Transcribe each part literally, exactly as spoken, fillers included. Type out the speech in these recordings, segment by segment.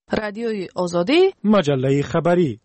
رادیوی آزادی، مجله خبری.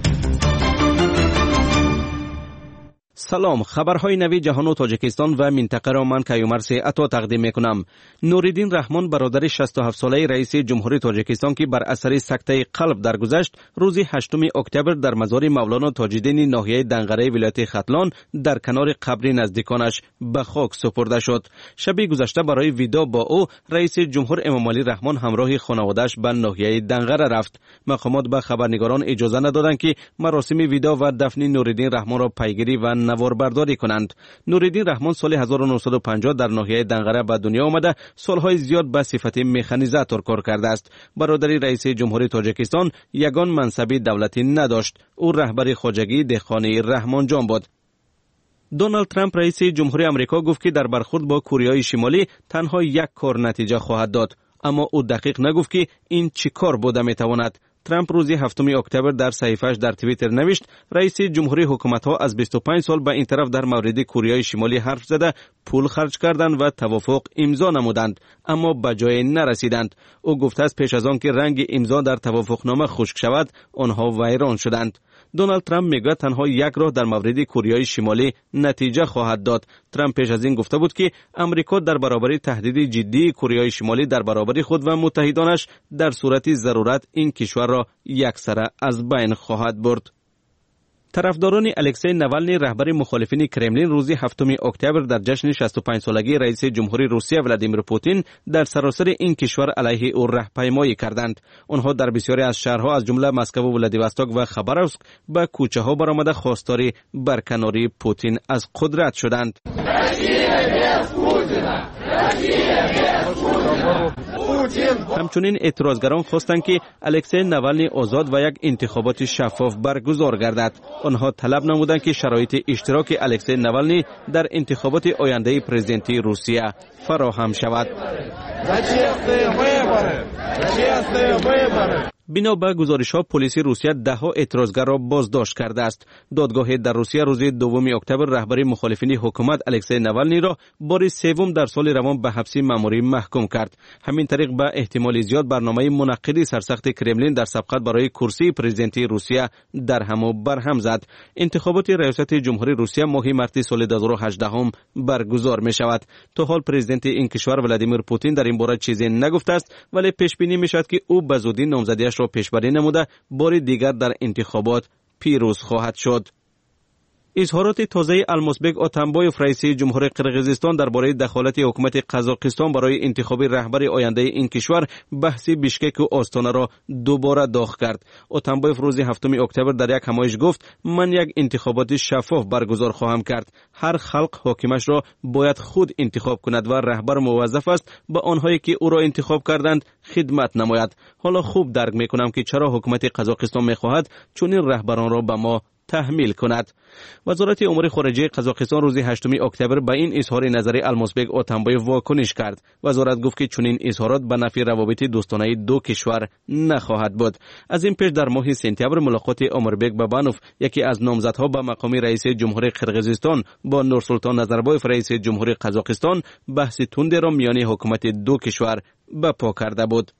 سلام، خبرهای نوی جهان و تاجیکستان و منطقه را من کیومرث عطا تقدیم میکنم. نوریدین رحمان برادر شصت و هفت ساله رئیس جمهوری تاجیکستان که بر اثر سکته قلب درگذشت، روز هشتم اکتبر در مزار مولانا تاج‌الدین ناحیه دنغره ولایت ختلان در کنار قبر نزدیکانش به خاک سپرده شد. شب گذشته برای ویدا با او رئیس جمهور امام علی رحمان همراه خانواده‌اش به ناحیه دنغره رفت. مقامات به خبرنگاران اجازه ندادند که مراسم ویدا و دفن نوریدین رحمان را پیگیری و نوار برداری کنند. نوریدین رحمان سال هزار و نهصد و پنجاه در ناحیه دنغره به دنیا آمده، سالهای زیاد به صفت مکانیزاتور کار کرده است. برادری رئیس جمهوری تاجیکستان یگان منصبی دولتی نداشت. او رهبر خواجگی دهقانی رحمان جان بود. دونالد ترامپ رئیس جمهوری آمریکا گفت که در برخورد با کره شمالی تنها یک کار نتیجه خواهد داد، اما او دقیق نگفت که این چی کار بوده میتواند. ترامپ روز هفتم اکتبر در صحیفه‌اش در توییتر نوشت رئیس جمهوری حکومت‌ها از بیست و پنج سال به این طرف در مورد کره شمالی حرف زده، پول خرج کردند و توافق امضا نمودند، اما به جای نرسیدند. او گفته است پیش از آن که رنگ امضا در توافقنامه خشک شود، آنها ویران شدند. دونالد ترامپ میگه تنها یک راه در مورد کره شمالی نتیجه خواهد داد. ترامپ پیش از این گفته بود که امریکا در برابر تهدید جدی کره شمالی در برابر خود و متحدانش در صورت ضرورت این کشور را یکسره از بین خواهد برد. طرفداران الکسی نوالنی رهبر مخالفین کرملین روز هفتم اکتبر در جشن شصت و پنج سالگی رئیس جمهوری روسیه ولادیمیر پوتین در سراسر این کشور علیه او راهپیمایی کردند. آنها در بسیاری از شهرها از جمله مسکو و ولادیواستوک و خباروسک به کوچه ها برآمده خواستار برکناری پوتین از قدرت شدند. همچنین اعتراضگران خواستند که الکسی نوالنی آزاد و یک انتخابات شفاف برگزار گردد. آنها طلب نمودند که شرایط اشتراک الکسی نوالنی در انتخابات آینده پرزیدنتی روسیه فراهم شود. بنا به گزارش‌ها پلیس روسیه ده ها اعتراضگر را بازداشت کرده است. دادگاه در روسیه روز دوم اکتبر رهبر مخالفین حکومت الکسی نوالنی را بار سوم در سال روان به حبس مأموری محکوم کرد. همین طریق به احتمال زیاد برنامه منعقدی سرسخت کرملین در سبقت برای کرسی پرزیدنتی روسیه در هم و برهم زد. انتخابات ریاست جمهوری روسیه ماه مارس سال دو هزار و هجده هم برگزار می شود. تا حال پرزیدنت این کشور ولادیمیر پوتین در این باره چیزی نگفته است، ولی پیش بینی می شود که او به زودی نامزدیش را پیشبری نموده بار دیگر در انتخابات پیروز خواهد شد. اظهارات تازه المازبک اتمبایوف رئیس جمهوری قرقیزستان درباره دخالت حکومت قزاقستان برای انتخاب رهبر آینده این کشور بحث بیشکک و آستانه را دوباره داغ کرد. اتمبایوف روز هفتم اکتبر در یک همایش گفت من یک انتخابات شفاف برگزار خواهم کرد. هر خلق حاکمش را باید خود انتخاب کند و رهبر موظف است به آنهایی که او را انتخاب کردند خدمت نماید. حالا خوب درک میکنم که چرا حکومت قزاقستان میخواهد چون این رهبران را به ما تحمیل کند. وزارت امور خارجه قزاقستان روز هشتم اکتبر به این اظهار نظر المازبک اتمبایوف واکنش کرد. وزارت گفت که چنین اظهارات به نفع روابط دوستانه دو کشور نخواهد بود. از این پیش در ماه سپتامبر ملاقات اموربک بابانوف یکی از نامزدها به مقام رئیس جمهوری قرقیزستان با نورسلطان نظربایف رئیس جمهوری قزاقستان بحث تند را میان حکومت دو کشور برپا کرده بود.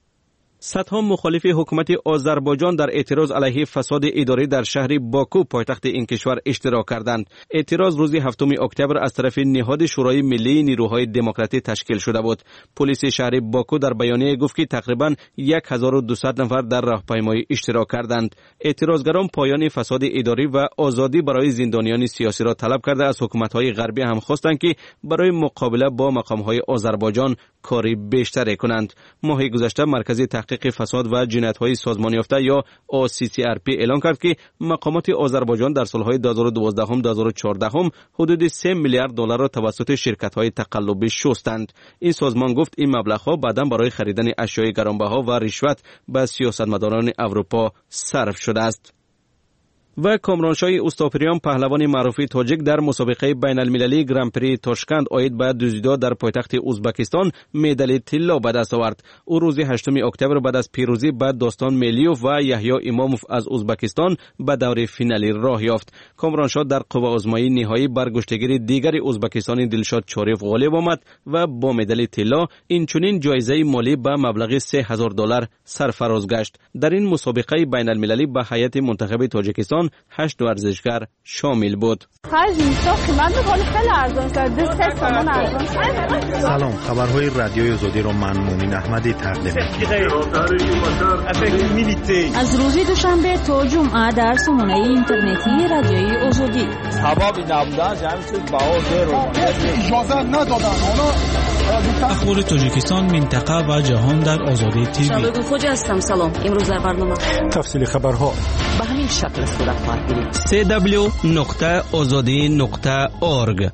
صدها مخالف حکومت آذربایجان در اعتراض علیه فساد اداری در شهر باکو پایتخت این کشور اشتراک کردند. اعتراض روز هفتم اکتبر از طرف نهاد شورای ملی نیروهای دموکراتی تشکیل شده بود. پلیس شهر باکو در بیانیه گفت که تقریباً هزار و دویست نفر در راهپیمایی اشتراک کردند. اعتراضگران پایان فساد اداری و آزادی برای زندانیان سیاسی را طلب کرده از حکومت‌های غربی هم خواستند که برای مقابله با مقام‌های آذربایجان کاری بیشتر کنند. ماه گذشته مرکز تحقیق فساد و جنایت‌های سازمانی یافته یا او سی سی آر پی اعلام کرد که مقامات آذربایجان در سال‌های دو هزار و دوازده و دو هزار و چهارده حدود سه میلیارد دلار را توسط شرکت‌های تقلبی شستند. این سازمان گفت این مبلغ‌ها بعداً برای خریدن اشیاء گرانبها و رشوت به سیاستمداران اروپا صرف شده است. و کامرانشاه اوستاپریان پهلوان معروف تاجیک در مسابقه بین المللی گران پری تاشکند آید به دزدیدن در پایتخت ازبکستان مدال طلا به دست آورد. او روز هشتم اکتبر بعد از پیروزی بر داستان ملیوف و یحیی اماموف از ازبکستان به دور فینالی راه یافت. کامرانشاه در قوه آزمایی نهایی بر گشتگیر دیگر ازبکستانی دلشاد چاریف غالب آمد و با مدال طلا اینچنین جایزه مالی به مبلغ سه هزار دلار سرفراز گشت. در این مسابقه بین المللی به هیئت منتخب تاجیکستان هشت ورزشگر شامل بود. سلام، خبرهای رادیوی آزادی را من مومن احمدی تقدیم می‌کنم. از روز دوشنبه تا جمعه در سامانه اینترنتی رادیوی آزادی. سبب نبودن جمعیت باور اجازه ندادن. اخبار تاجیکستان، منطقه و جهان در آزادی تیوی. شبگون خوجا هستم. سلام. امروز در برنامه تفصیل خبرها به همین شکل صورت خواهد گرفت. سی دبلیو نقطه آزادی نقطه اورگ.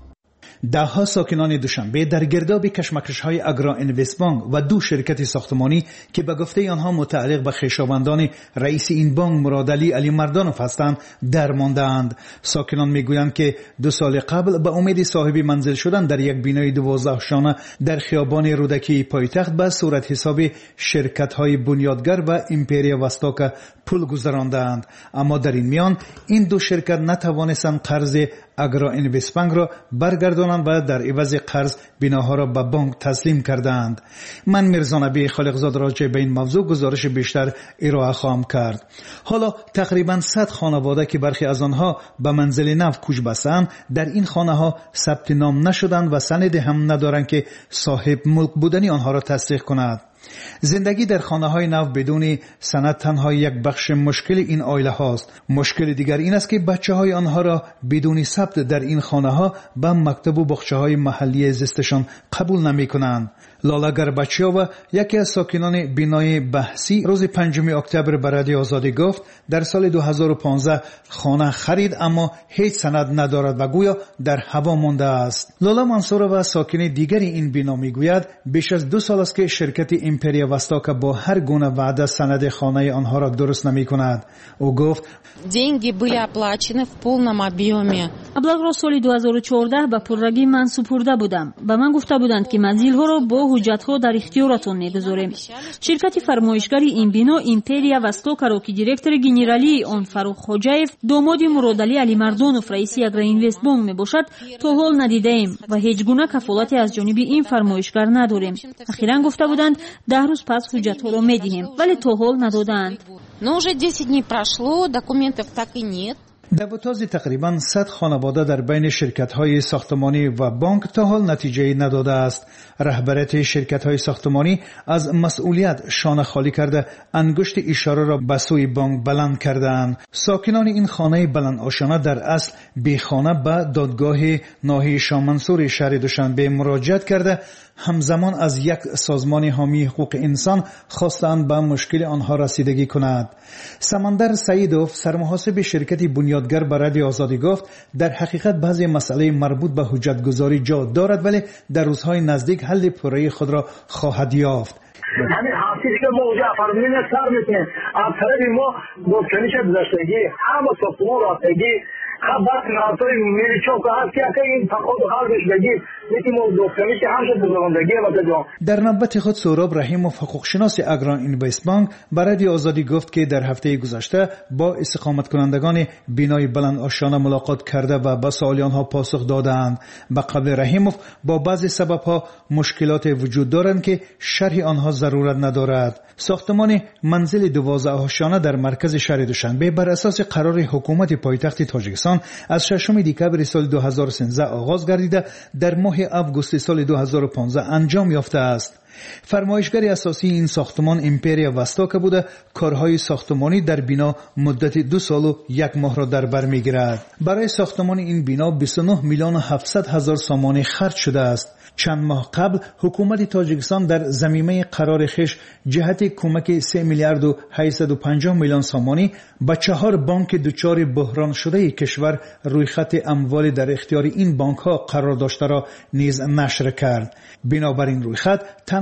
دهها ساکنان دوشنبه در گرداب کشمکش‌های اگرا اینوست بانک و دو شرکت ساختمانی که به گفته آنها متعلق به خویشاوندان رئیس این بانک مراد علی علی مردانوف هستند درمانده‌اند. ساکنان میگویند که دو سال قبل به امید صاحب منزل شدن در یک بینای دوازده شانه در خیابان رودکی پایتخت به صورت حساب شرکت‌های بنیادگر و امپریا وستاک پول گذراندند، اما در این میان این دو شرکت نتوانستند قرض اگرا اینوست بانک را برگردانند و در عوض قرض بناها را به بانک تسلیم کردند. من میرزا نبی خالقزاد راجع به این موضوع گزارش بیشتر ارائه خواهم کرد. حالا تقریبا صد خانواده که برخی از آنها به منزل نو کوچ بستند در این خانه ها ثبت نام نشدند و سند هم ندارند که صاحب ملک بودنی آنها را تصدیق کند. زندگی در خانه های نو بدون سند تنها یک بخش مشکل این عائله هاست. مشکل دیگر این است که بچه های آنها را بدون ثبت در این خانه ها به مکتب و بخچه های محلی زیستشان قبول نمی کنند. لاله گربچیووا یکی از ساکنان بینای بحثی روز پنجم اکتبر به رادیو آزادی گفت در سال دو هزار و پانزده خانه خرید اما هیچ سند ندارد و گویا در هوا مانده است. لاله منصورова ساکن دیگری این بنا میگوید بیش از دو سال است که شرکت امپریا وستاک با هر گونه وعده سند خانه آنها را درست نمی کند. او گفت деньги были оплачены в полном объеме. ابلاغ را سال دو هزار و چهارده به پررگی من سپرده بودم. به من گفته بودند که منزل ها را با حجت ها در اختیارتان می‌گذاریم. شرکت فرمایشگری این بنا امپریا وستاک را که دیرکتور گنرالی آن فروخ خوجاєв داماد مراد علی علی مردانوف رئیس اگرا اینوست بانک میباشد تا حال ندیدیم و هیچ گونه کفالتی از جانب این فرمایشگر نداریم. اخیراً گفته بودند ده روز پس حجت ها را میدهیم ولی تا حال ندادند. Но уже десять дней прошло, документов так и нет. در بطاز تقریباً صد خانواده در بین شرکت‌های ساختمانی و بانک تا حال نتیجه نداده است. رهبریت شرکت‌های ساختمانی از مسئولیت شانه خالی کرده انگشت اشاره را به سوی بانک بلند کردند. ساکنان این خانه بلند آشانه در اصل بیخانه به دادگاه ناحیه شامنصور شهر دوشنبه مراجعت کرده همزمان از یک سازمان حامی حقوق انسان خواستند به مشکل آنها رسیدگی کند. سمندر سعیدوف سرمحاسب شرکت بنیادگر به رادیو آزادی گفت در حقیقت بعضی مسئله مربوط به حجت گذاری جا دارد ولی در روزهای نزدیک حل پره‌ای خود را خواهد یافت. همین حافظی که ما اونجا فرمودیم سر میکنیم از طرف ما گفتنیش گذاشتگی همه ساختمان راستگی خبر ناتوی میری چون که هست که این تقاضا حالش بگیر یکی ما گفتنیش همش بزرگندگی و در نوبت خود سهراب رحیموف حقوقشناس اگرا اینوست بانک برای آزادی گفت که در هفته گذشته با استقامت کنندگان بینای بلند آشانه ملاقات کرده و به سوال آنها پاسخ دادند. به قول رحیموف با بعضی سببها مشکلات وجود دارند که شرح آنها ضرورت ندارد. ساختمان منزل دوازده شانه در مرکز شهر دوشنبه بر اساس قرار حکومت پایتخت تاجیکستان از ششم دکبر سال دو هزار و سیزده آغاز گردیده در ماه آگوست سال دو هزار و پانزده انجام یافته است. فرمایشگر اساسی این ساختمان امپریا وستاک بوده. کارهای ساختمانی در بنا مدت دو سال و یک ماه را در بر میگیرد. برای ساختمان این بنا بیست و نه میلیون و هفتصد هزار سامانه خرج شده است. چند ماه قبل حکومت تاجیکستان در ضمیمه قرار خیش جهت کمک سه میلیارد و هشتصد و پنجاه میلیون سامانی به چهار بانک دچار بحران شده کشور روی خط اموال در اختیار این بانک ها قرار داشته را نیز نشر کرد. بنابراین روی خط تنها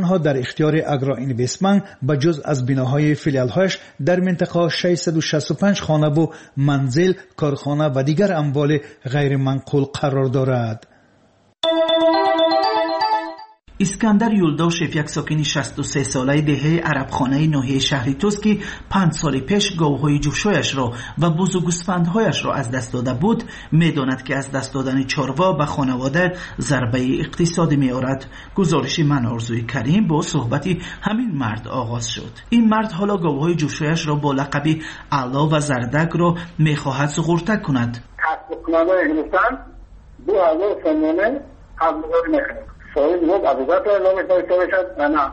آنها در اختیار اگرا اینوستمنت به جز از بناهای فیلیال‌هایش در منطقه ششصد و شصت و پنج خانه و منزل، کارخانه و دیگر اموال غیر منقول قرار دارد. اسکندر یولداشف یک ساکن شصت و سه ساله دهه عربخانه ناحیه شهر توسکی پنج سال پیش گاوهای جوشهایش را و بز و گوسفندهایش را از دست داده بود، می‌داند که از دست دادن چاروا به خانواده ضربه اقتصادی می‌آورد. گزارش من آرزوی کریم با صحبت همین مرد آغاز شد. این مرد حالا گاوهای جوشهایش را با لقب علا و زردک را می‌خواهد سقورته کند. کسب‌کننده انگلستان دو هزار سامانه قبض‌گذاری می‌کنند. شاید بود ابوبکر نامی داشته باشد و نه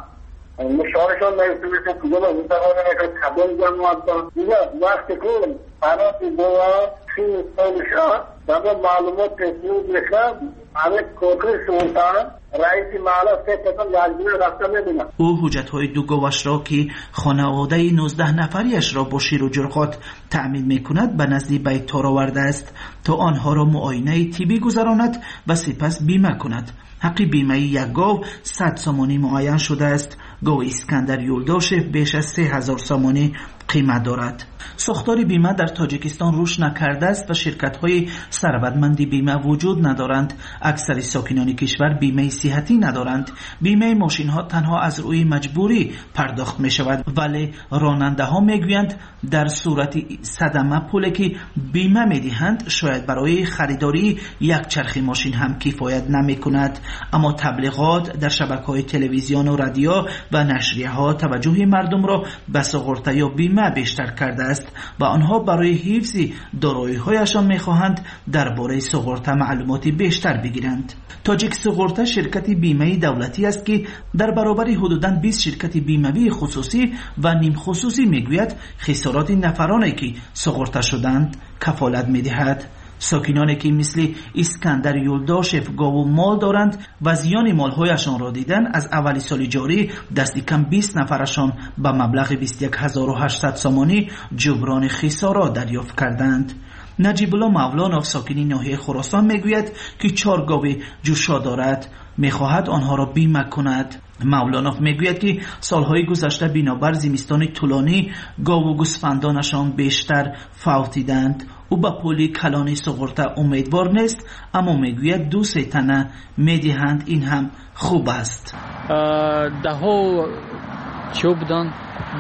مشارشان نایسته باشد کجا با متقانه نکرد قبل جمعات دارد دیگه وقتی که برای دوا خیلی سالشان و با معلومات تسلیم بکنم همه کوکر سلطان رئیس محله سه تکم یازگیر رفته میبینم. او حجتهای دو گاوش را که خانواده نوزده نفریش را با شیر و جرقات تأمین میکند به نزد بیت تار آورده است تا آنها را معاینه طبی گذراند و سپس بیمه کند. حق بیمه یک گاو صد سامانی معین شده است. گاو اسکندر یولداشف بیش از سه هزار سامانی قیمت دارد. ساختار بیمه در تاجیکستان رشد نکرده است و شرکت‌های ثروتمند بیمه وجود ندارند. اکثر ساکنان کشور بیمه صحتی ندارند. بیمه ماشین‌ها تنها از روی مجبوری پرداخت می‌شود، ولی راننده‌ها می‌گویند در صورت صدمه پولی که بیمه می‌دهند شاید برای خریداری یک چرخ ماشین هم کفایت نمی‌کند. اما تبلیغات در شبکه‌های تلویزیون و رادیو و نشریه‌ها توجه مردم را به سقورته یا بیمه بیشتر کرده است و آنها برای حفظ دارایی‌هایشان می‌خواهند درباره سقورته معلوماتی بیشتر بگیرند. تاجیک سقورته شرکت بیمه دولتی است که در برابر حدوداً بیست شرکت بیمه‌ای خصوصی و نیم خصوصی میگوید خسارات نفرانی که سقورته شدند کفالت می‌دهد. ساکنانی که مثل اسکندر یولداشف گاو و مال دارند و زیان مالهایشان را دیدن از اول سال جاری دست کم بیست نفرشان به مبلغ بیست و یک هزار و هشتصد سامانی جبران خسارات دریافت کردند. نجیب الله مولانوف ساکن ناحیه خراسان میگوید که چهار گاو جوشا دارد، میخواهد آنها را بیمه کند. مولانوف میگوید که سالهای گذشته بنابر زمستان طولانی گاو و گوسفندانشان بیشتر فوتیدند. او به پولی کلانی سقورته امیدوار نیست، اما میگوید دو سه تنه میدهند، این هم خوب است. ده ها چه بودن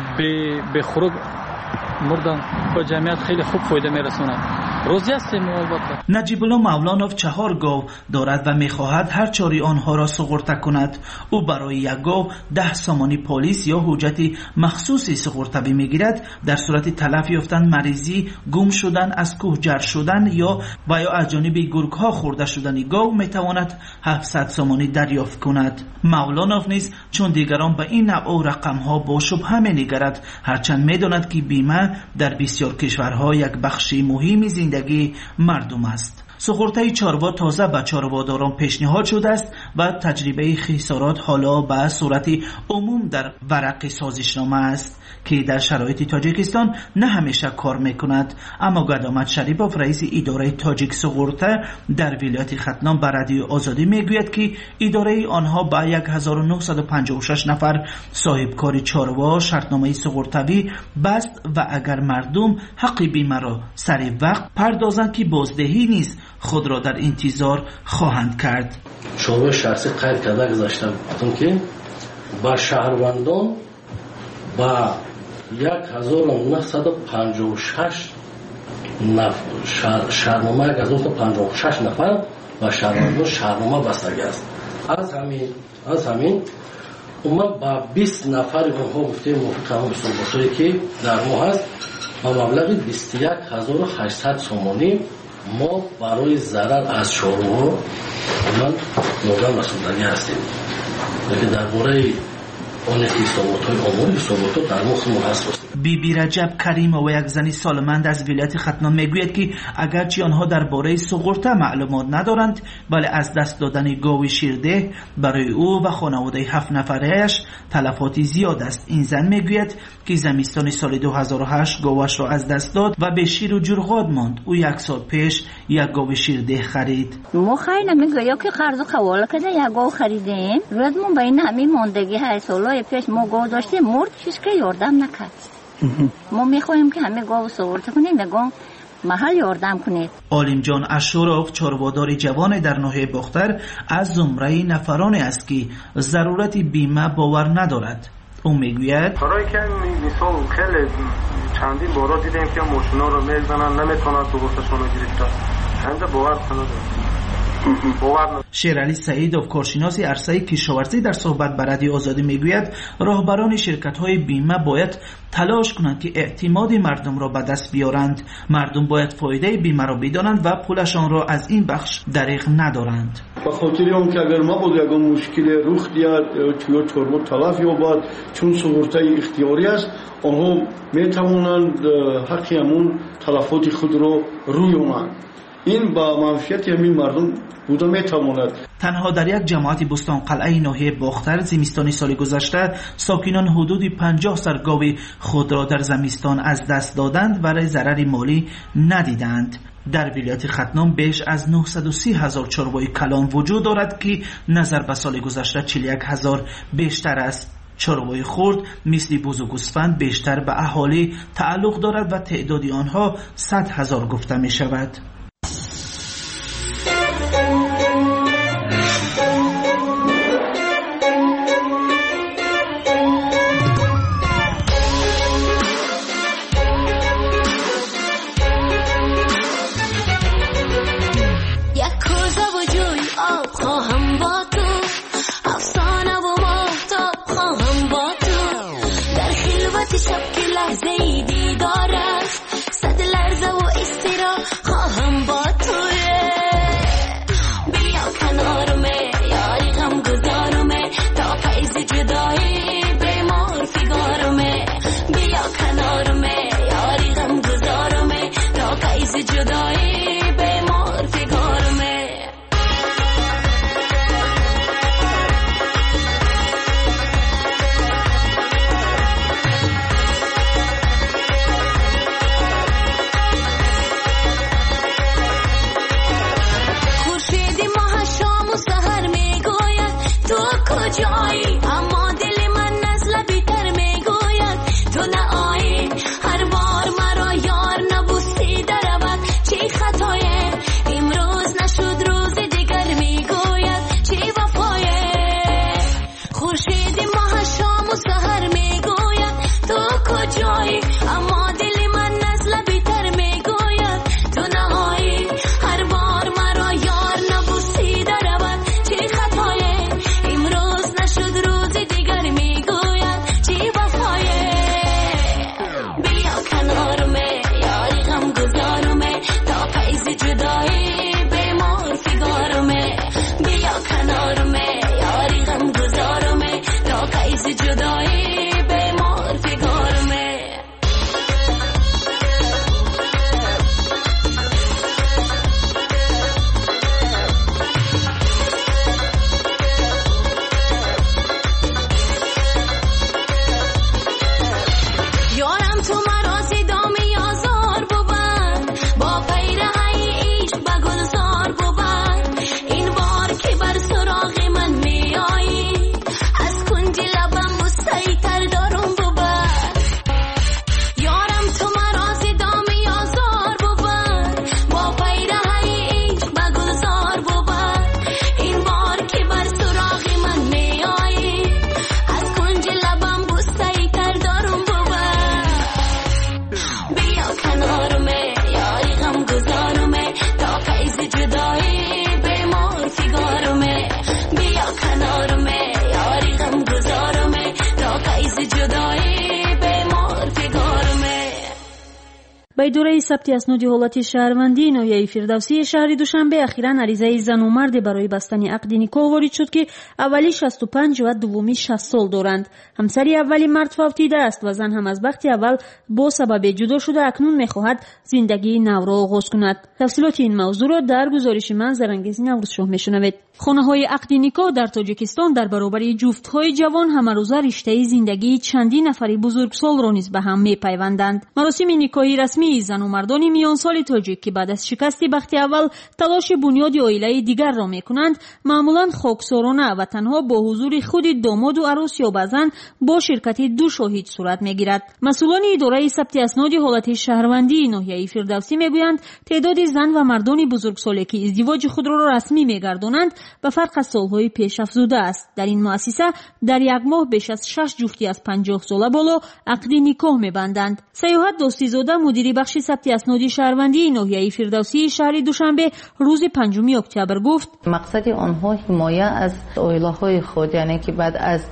به خروج مردن با جمعیت خیلی خوب فایده میرسونند. روزی هستیم البته. نجیب الله مولانوف چهار گاو دارد و میخواهد هر چاری آنها را سقورته کند. او برای یک گاو ده سامانی پلیس یا حجت مخصوصی سقورته میگیرد. در صورت تلف یافتن، مریضی، گم شدن، از کوه جر شدن یا و یا از جانب گرگ ها خورده شدن گاو میتواند هفتصد سامانی دریافت کند. مولانوف نیز چون دیگران به این نوع رقم ها با شبهه می‌نگرد، هرچند میداند که بیمه در بسیار کشورها یک بخشی مهمی زندگی مردم است. سقورته چاروا تازه به چارواداران پیشنهاد شده است و تجربه خسارات حالا به صورت عموم در ورق سازشنامه است که در شرایط تاجیکستان نه همیشه کار میکند. اما گدامت شریپوف رئیس اداره تاجیک سقورته در ولایت ختنان به رادیو آزادی میگوید که اداره آنها به هزار و نهصد و پنجاه و شش نفر صاحب کار چاروا شرطنامه سقورتوی بست و اگر مردم حق بیمه را سریع وقت پردازند که بازدهی نیست خود را در انتظار خواهند کرد. شعبه شخصی قید کرده گذاشته بودم که با شهروندان با یک هزار و نهصد و پنجاه و شش نفر شهرنامه یک هزار و پنجاه و شش نفر و شهروندان شهرنامه بستگی است. از همین از همین اومد با بیست نفر اونها گفته موافق همون صحبتایی که در ما هست با مبلغ بیست و یک هزار و هشتصد سامانی ما برای ضرر از چاروا من نوگم رسوندنی هستیم. لیکن درباره آن حسابات های آمار حسابات در مخمون هست. بی بی رجب کریم و یک زنی سالمند از ولایت ختنا میگوید که اگرچه آنها درباره سقورته معلومات ندارند، ولی از دست دادن گاو شیرده برای او و خانواده هفت نفره‌اش تلفات زیاد است. این زن میگوید که زمستان سال دو هزار و هشت گاوش را از دست داد و به شیر و جرغاد ماند. او یک سال پیش یک گاو شیرده خرید. ما خیلی میگویم که قرض و قواله کده یک گاو خریدیم. روزمون بین همین ماندگی های سالهای پیش ما گاو داشتیم، مرد هیچ که یاردم نکرد. ما میخوایم که همه گاو سوارت کنیم، میگم محل یاردم کنید. عالم جان اشوراق چاره‌دار جوان در ناحیه باختر از زمره نفرانی است که ضرورت بیمه باور ندارد. او میگوید برای که مثال خیلی چندین بارا دیدیم که ماشینا رو میزنن نمیتونن درستشون رو گرفتن. چند باور کنه شیرعلی سعیدov کارشناس عرصه کشاورزی در صحبت با رادیو آزادی میگوید راهبران شرکت‌های بیمه باید تلاش کنند که اعتماد مردم را به دست بیارند. مردم باید فایده بیمه را بدانند و پولشان را از این بخش دریغ ندارند. به خاطر اون که اگر ما بود یک مشکل رخ دیاد توی چرمو تلف یابد، چون سقورته اختیاری است، آنها میتوانند حق همون تلفات خود را روی آورند. این با منفعت همین مردم بوده میتواند. تنها در یک جماعت بستان قلعه ناحیه باختر زمستان سال گذشته ساکنان حدود پنجاه سر گاو خود را در زمستان از دست دادند و ضرر مالی ندیدند. در ولایت ختنام بیش از نهصد و سی هزار چروای کلان وجود دارد که نظر به سال گذشته چهل و یک هزار بیشتر است. چروای خرد مثل بوز و گوسفند بیشتر به اهالی تعلق دارد و تعداد آنها صد هزار گفته می شود. تو نه آیین هر بار مرا یار نبوستی درود چی با اداره ثبت اسناد حالت شهروندی ناحیه فردوسی شهر دوشنبه اخیراً عریضه زن و مرد برای بستن عقد نکاح وارد شد که اولی شصت و پنج و دومی شصت سال دارند. همسری اولی مرد فوتیده است و زن هم از وقت اول با سبب جدا شده اکنون میخواهد زندگی نو را آغاز کند. تفصیلات این موضوع را در گزارش من زرنگیز نوروزشاه میشنوید. خانه‌های عقد نکاح در تاجیکستان در برابر جفت‌های جوان همروزه رشته زندگی چندین نفری بزرگسال را نیز به هم می‌پیوندند. مراسم نکاحی رسمی زن و مردان میان سال تاجیک که بعد از شکست بخت اول تلاش بنیاد عائله دیگر را می‌کنند، معمولاً خاکسارانه و تنها با حضور خود داماد و عروس یا بعضاً با شرکت دو شاهد صورت می‌گیرد. مسئولان اداره ثبت اسناد حالت شهروندی ناحیه فردوسی می‌گویند تعداد زن و مردان بزرگسالی که ازدواج خود را رسمی می‌گردانند به فرق از سالهای پیش افزوده است. در این مؤسسه در یک ماه بیش از شش جفتی از پنجاه ساله بالا عقد نکاح می‌بندند. سیاحت دوستی‌زاده مدیر بخش ثبت اسناد شهروندی ناحیه فردوسی شهر دوشنبه روز پنجم اکتبر گفت مقصد آنها حمایت از عائله‌های خود، یعنی که بعد از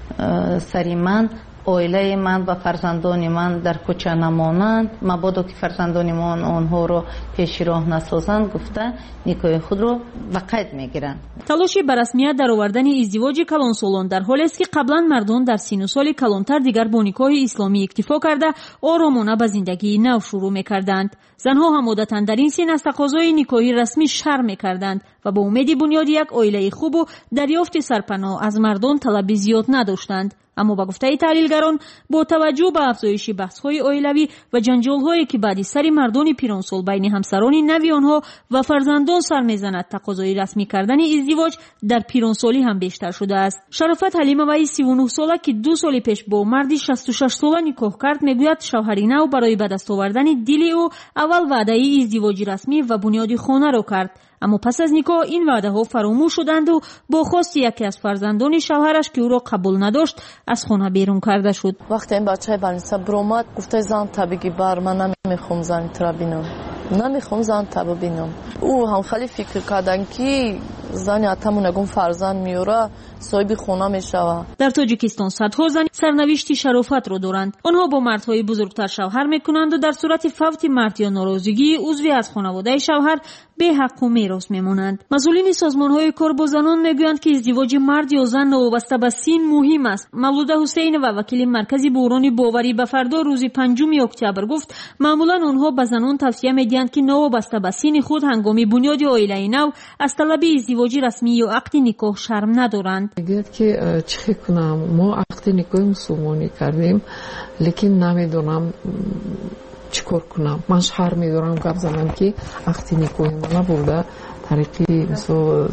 سری من عائله من و فرزندان من در کوچه نمانند، مبادا که فرزندان من آنها را پیش راه نسازند گفته نکاح خود را به قید میگیرند. تلاش به رسمیت در آوردن ازدواج کلانسالان در حالی است که قبلا مردان در سن و سال کلانتر دیگر با نکاح اسلامی اکتفا کرده آرامانه به زندگی نو شروع میکردند. زنها هم عادتاً در این سن از تقاضای نکاحی رسمی شرم میکردند و با امید بنیاد یک عائله خوب و دریافت سرپناه از مردان طلب زیاد نداشتند. اما با گفته تحلیلگران با توجه به افزایش بحث‌های عائلوی و جنجال‌هایی که بعد سر مردان پیرانسال بین همسران نوی آنها و فرزندان سر می‌زند، تقاضای رسمی کردن ازدواج در پیرانسالی هم بیشتر شده است. شرافت حلیمه وی سی و نه ساله که دو سال پیش با مردی شصت و شش ساله نکاح کرد میگوید شوهر نو برای به دست آوردن دل او اول وعده ازدواج رسمی و بنیاد خانه را کرد، اما پس از نکاح این وعده ها فراموش شدند و با خواست یکی از فرزندان شوهرش که او را قبول نداشت از خانه بیرون کرده شد. وقتی این بچه برنیسه برومد گفته زن تبگی بر من نمیخوام زن ترا بینم، نمیخوام زن تبا بینم. او هم خیلی فکر کردن که زن اتمون نگم فرزند میوره صاحب خونه میشوه. در تاجیکستان صدها زن سرنوشت شرافت را دارند. آنها با مردهای بزرگتر شوهر میکنند و در صورت فوت مرد یا ناراضگی عضوی از خانواده شوهر به حق و میراث میمانند. مسئولین سازمانهای کار با زنان میگویند که ازدواج مرد یا زن وابسته به سن مهم است. مولوده حسین و وکیل مرکزی بحران باوری به فردا روز پنجم اکتبر گفت معمولا آنها به زنان توصیه میدهند که نوابسته به سن خود هنگام بنیاد عائله نو از طلب ازدواج رسمی یا عقد نکاح شرم ندارند. میگوید که چه کنم، ما عقد نکاح مسلمانی کردیم لیکن نمیدونم چیکار کنم. من شهر میدارم گپ زنم که عقد نکاح ما نبوده، طریقی مثل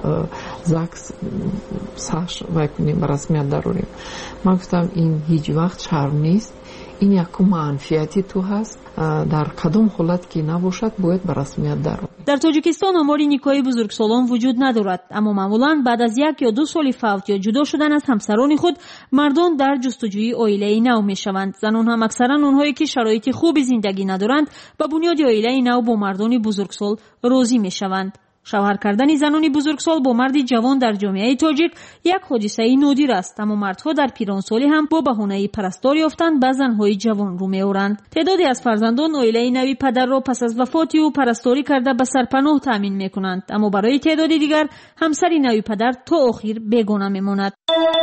زکس ساش وای کنیم به رسمیت داریم. من گفتم این هیچ وقت شرم نیست، این یک منفیتی تو هست، در کدام حالت که نباشد باید به رسمیت درآید. در تاجیکستان آمار نکاح بزرگسالان وجود ندارد، اما معمولا بعد از یک یا دو سال فوت یا جدا شدن از همسران خود مردان در جستجوی عائله نو میشوند. زنان هم اکثرا اونهایی که شرایط خوب زندگی ندارند با بنیاد عائله نو با مردان بزرگسال راضی میشوند. شوهر کردن زنان بزرگسال با مرد جوان در جامعه تاجیک یک حادثه نادر است، اما مردها در پیرانسالی هم با بهانه پرستار یافتن به زنهای جوان رو میآورند. تعدادی از فرزندان عائله نوی پدر را پس از وفات او پرستاری کرده به سرپناه تامین میکنند، اما برای تعدادی دیگر همسر نوی پدر تا آخر بیگانه میماند.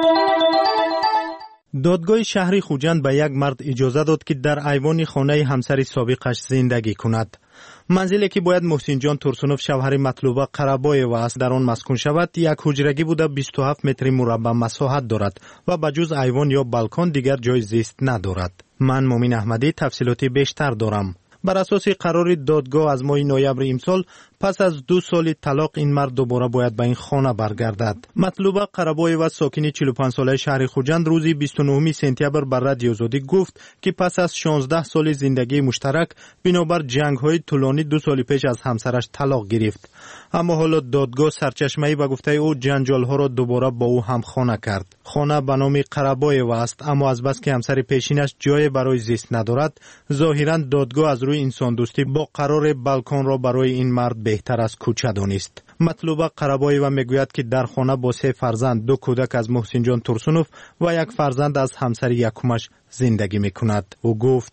دادگاه شهر خوجند به یک مرد اجازه داد که در ایوان خانه همسر سابقش زندگی کند. منزلی که باید محسن جان ترسونوف شوهر مطلوبه قربایو است در آن مسکون شود یک حجرگی بوده بیست و هفت متر مربع مساحت دارد و بجز ایوان یا بالکن دیگر جای زیست ندارد. من مومن احمدی تفصیلاتی بیشتر دارم. بر اساس قرار دادگاه از ماه نوامبر امسال پس از دو سال طلاق این مرد دوباره باید به این خانه برگردد. مطلوبه قربای و ساکن چهل و پنج ساله شهر خوجند روزی بیست و نهم سپتامبر بر رادیو آزادی گفت که پس از شانزده سال زندگی مشترک بنابر جنگ‌های طولانی دو سال پیش از همسرش طلاق گرفت. اما حالا دادگاه سرچشمه‌ای به گفته او جنجال‌ها را دوباره با او هم خانه کرد. خانه به نام قربای است، اما از بس که همسر پیشینش جای برای زیست ندارد ظاهراً دادگاه از روی انسان دوستی با قرار بالکن را برای این مرد بهتر از کوچه دانست. مطلوبه قربایی و میگوید که در خانه با سه فرزند، دو کودک از محسن جان ترسونوف و یک فرزند از همسر یکمش زندگی میکند. او گفت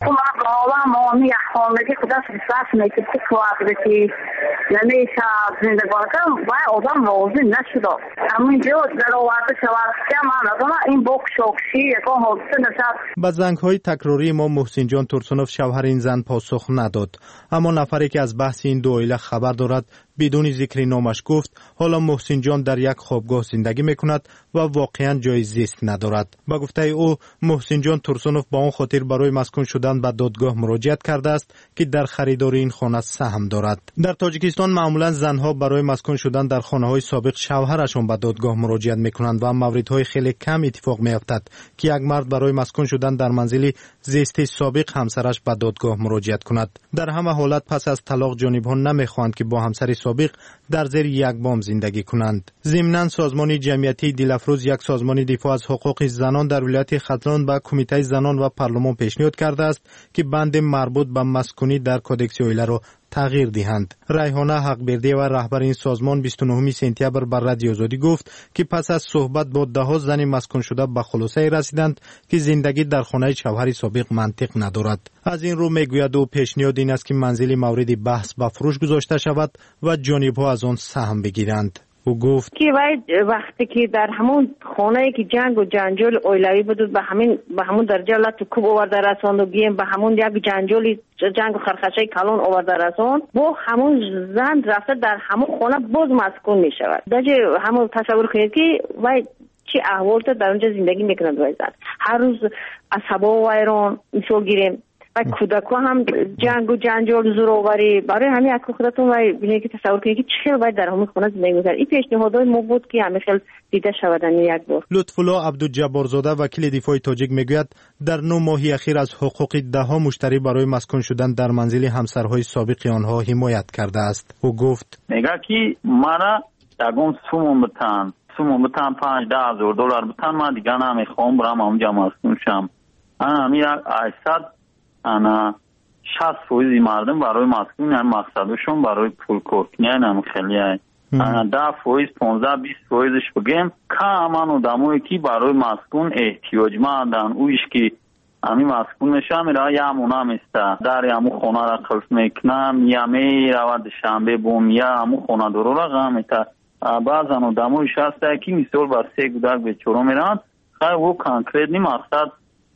حالا ما می خانگی خدا سرساس میکرد که وقتی یعنی شب زندگی کنم و آدم روزی نشد. همین جو در وقت شوار که من آدم این بوک شوکشی یکو حادثه نشد. به زنگ‌های تکراری ما محسن جان ترسونوف شوهر این زن پاسخ نداد. اما نفری که از بحث این دو عائله خبر دارد بدون ذکر نامش گفت حالا محسن جان در یک خوابگاه زندگی میکند و واقعا جای زیست ندارد. با گفته او محسن جان ترسونوف با اون خاطر برای مسکون شدن به دادگاه مراجعت کرده است که در خریدار این خانه سهم دارد. در تاجیکستان معمولا زنها برای مسکون شدن در خانه‌های سابق شوهرشان به دادگاه مراجعت میکنند و موردهای خیلی کم اتفاق میافتد که یک مرد برای مسکون شدن در منزل زیستی سابق همسرش به دادگاه مراجعت کند. در همه حالت پس از طلاق جانبها نمیخواهند که با همسر سابق در زیر یک بام زندگی کنند. ضمناً سازمان جمعیتی دلافروز یک سازمان دفاع از حقوق زنان در ولایت ختلان به کمیته زنان و پارلمان پیشنهاد کرده است که بند مربوط به مسکونی در کودکس عائله را تغییر دهند. ریحانه حقبردی و رهبر این سازمان بیست و نهم سپتامبر بر رادیو آزادی گفت که پس از صحبت با ده ها زن مسکون شده به خلاصه رسیدند که زندگی در خانه شوهر سابق منطق ندارد. از این رو میگوید او پیشنهاد این است که منزل مورد بحث به فروش گذاشته شود و جانبها از آن سهم بگیرند. او گفت که وقتی که در همون خانه‌ای که جنگ و جنجال اویلوی بود به همین به همون درجه لط کوب آورده رساند و گیم به همون یک جنجالی جنگ و خرخشه کلان آورده رساند با همون زن رفته در همون خانه باز مسکون می شود. درجه همون تصور کنید که وای چه احوال در اونجا زندگی میکنند وای زن هر روز عصبا و ویران مثال گیریم و کودک‌ها هم جنگ و جنجال زورآوری برای همین اکو خودتون وای ببینید که تصور کنید که چه وای در همون خانه زندگی می‌کنند. این پیشنهادهای ما بود که همه خیلی دیده شودن یک بار. لطف‌الله عبدالجبارزاده وکیل دفاع تاجیک میگوید در نه ماه اخیر از حقوق ده ها مشتری برای مسکون شدن در منزل همسرهای سابق آنها حمایت کرده است. او گفت میگه که مرا یگون سوم بتن سوم بتن پنج ده هزار دلار بتن من دیگه نمیخوام برم اونجا مسکون شم. همین هشتصد انا شصت فویزی مردم برای مسکون هم مقصدشون برای پول کردنی هم خیلی هست. انا ده فویز پانزده بیست فویزش بگیم که همان آدمایی که برای مسکون احتیاجمندن اویش که همین مسکون نشان میره یا همون هم است در همون خونه را خلص میکنن یا میرود شنبه بوم یا همون خونه درو را غم میته بعضا آدمایش هست که مثال بر سه گودک به چورو میرن خیلی او کانکریت نی مقصد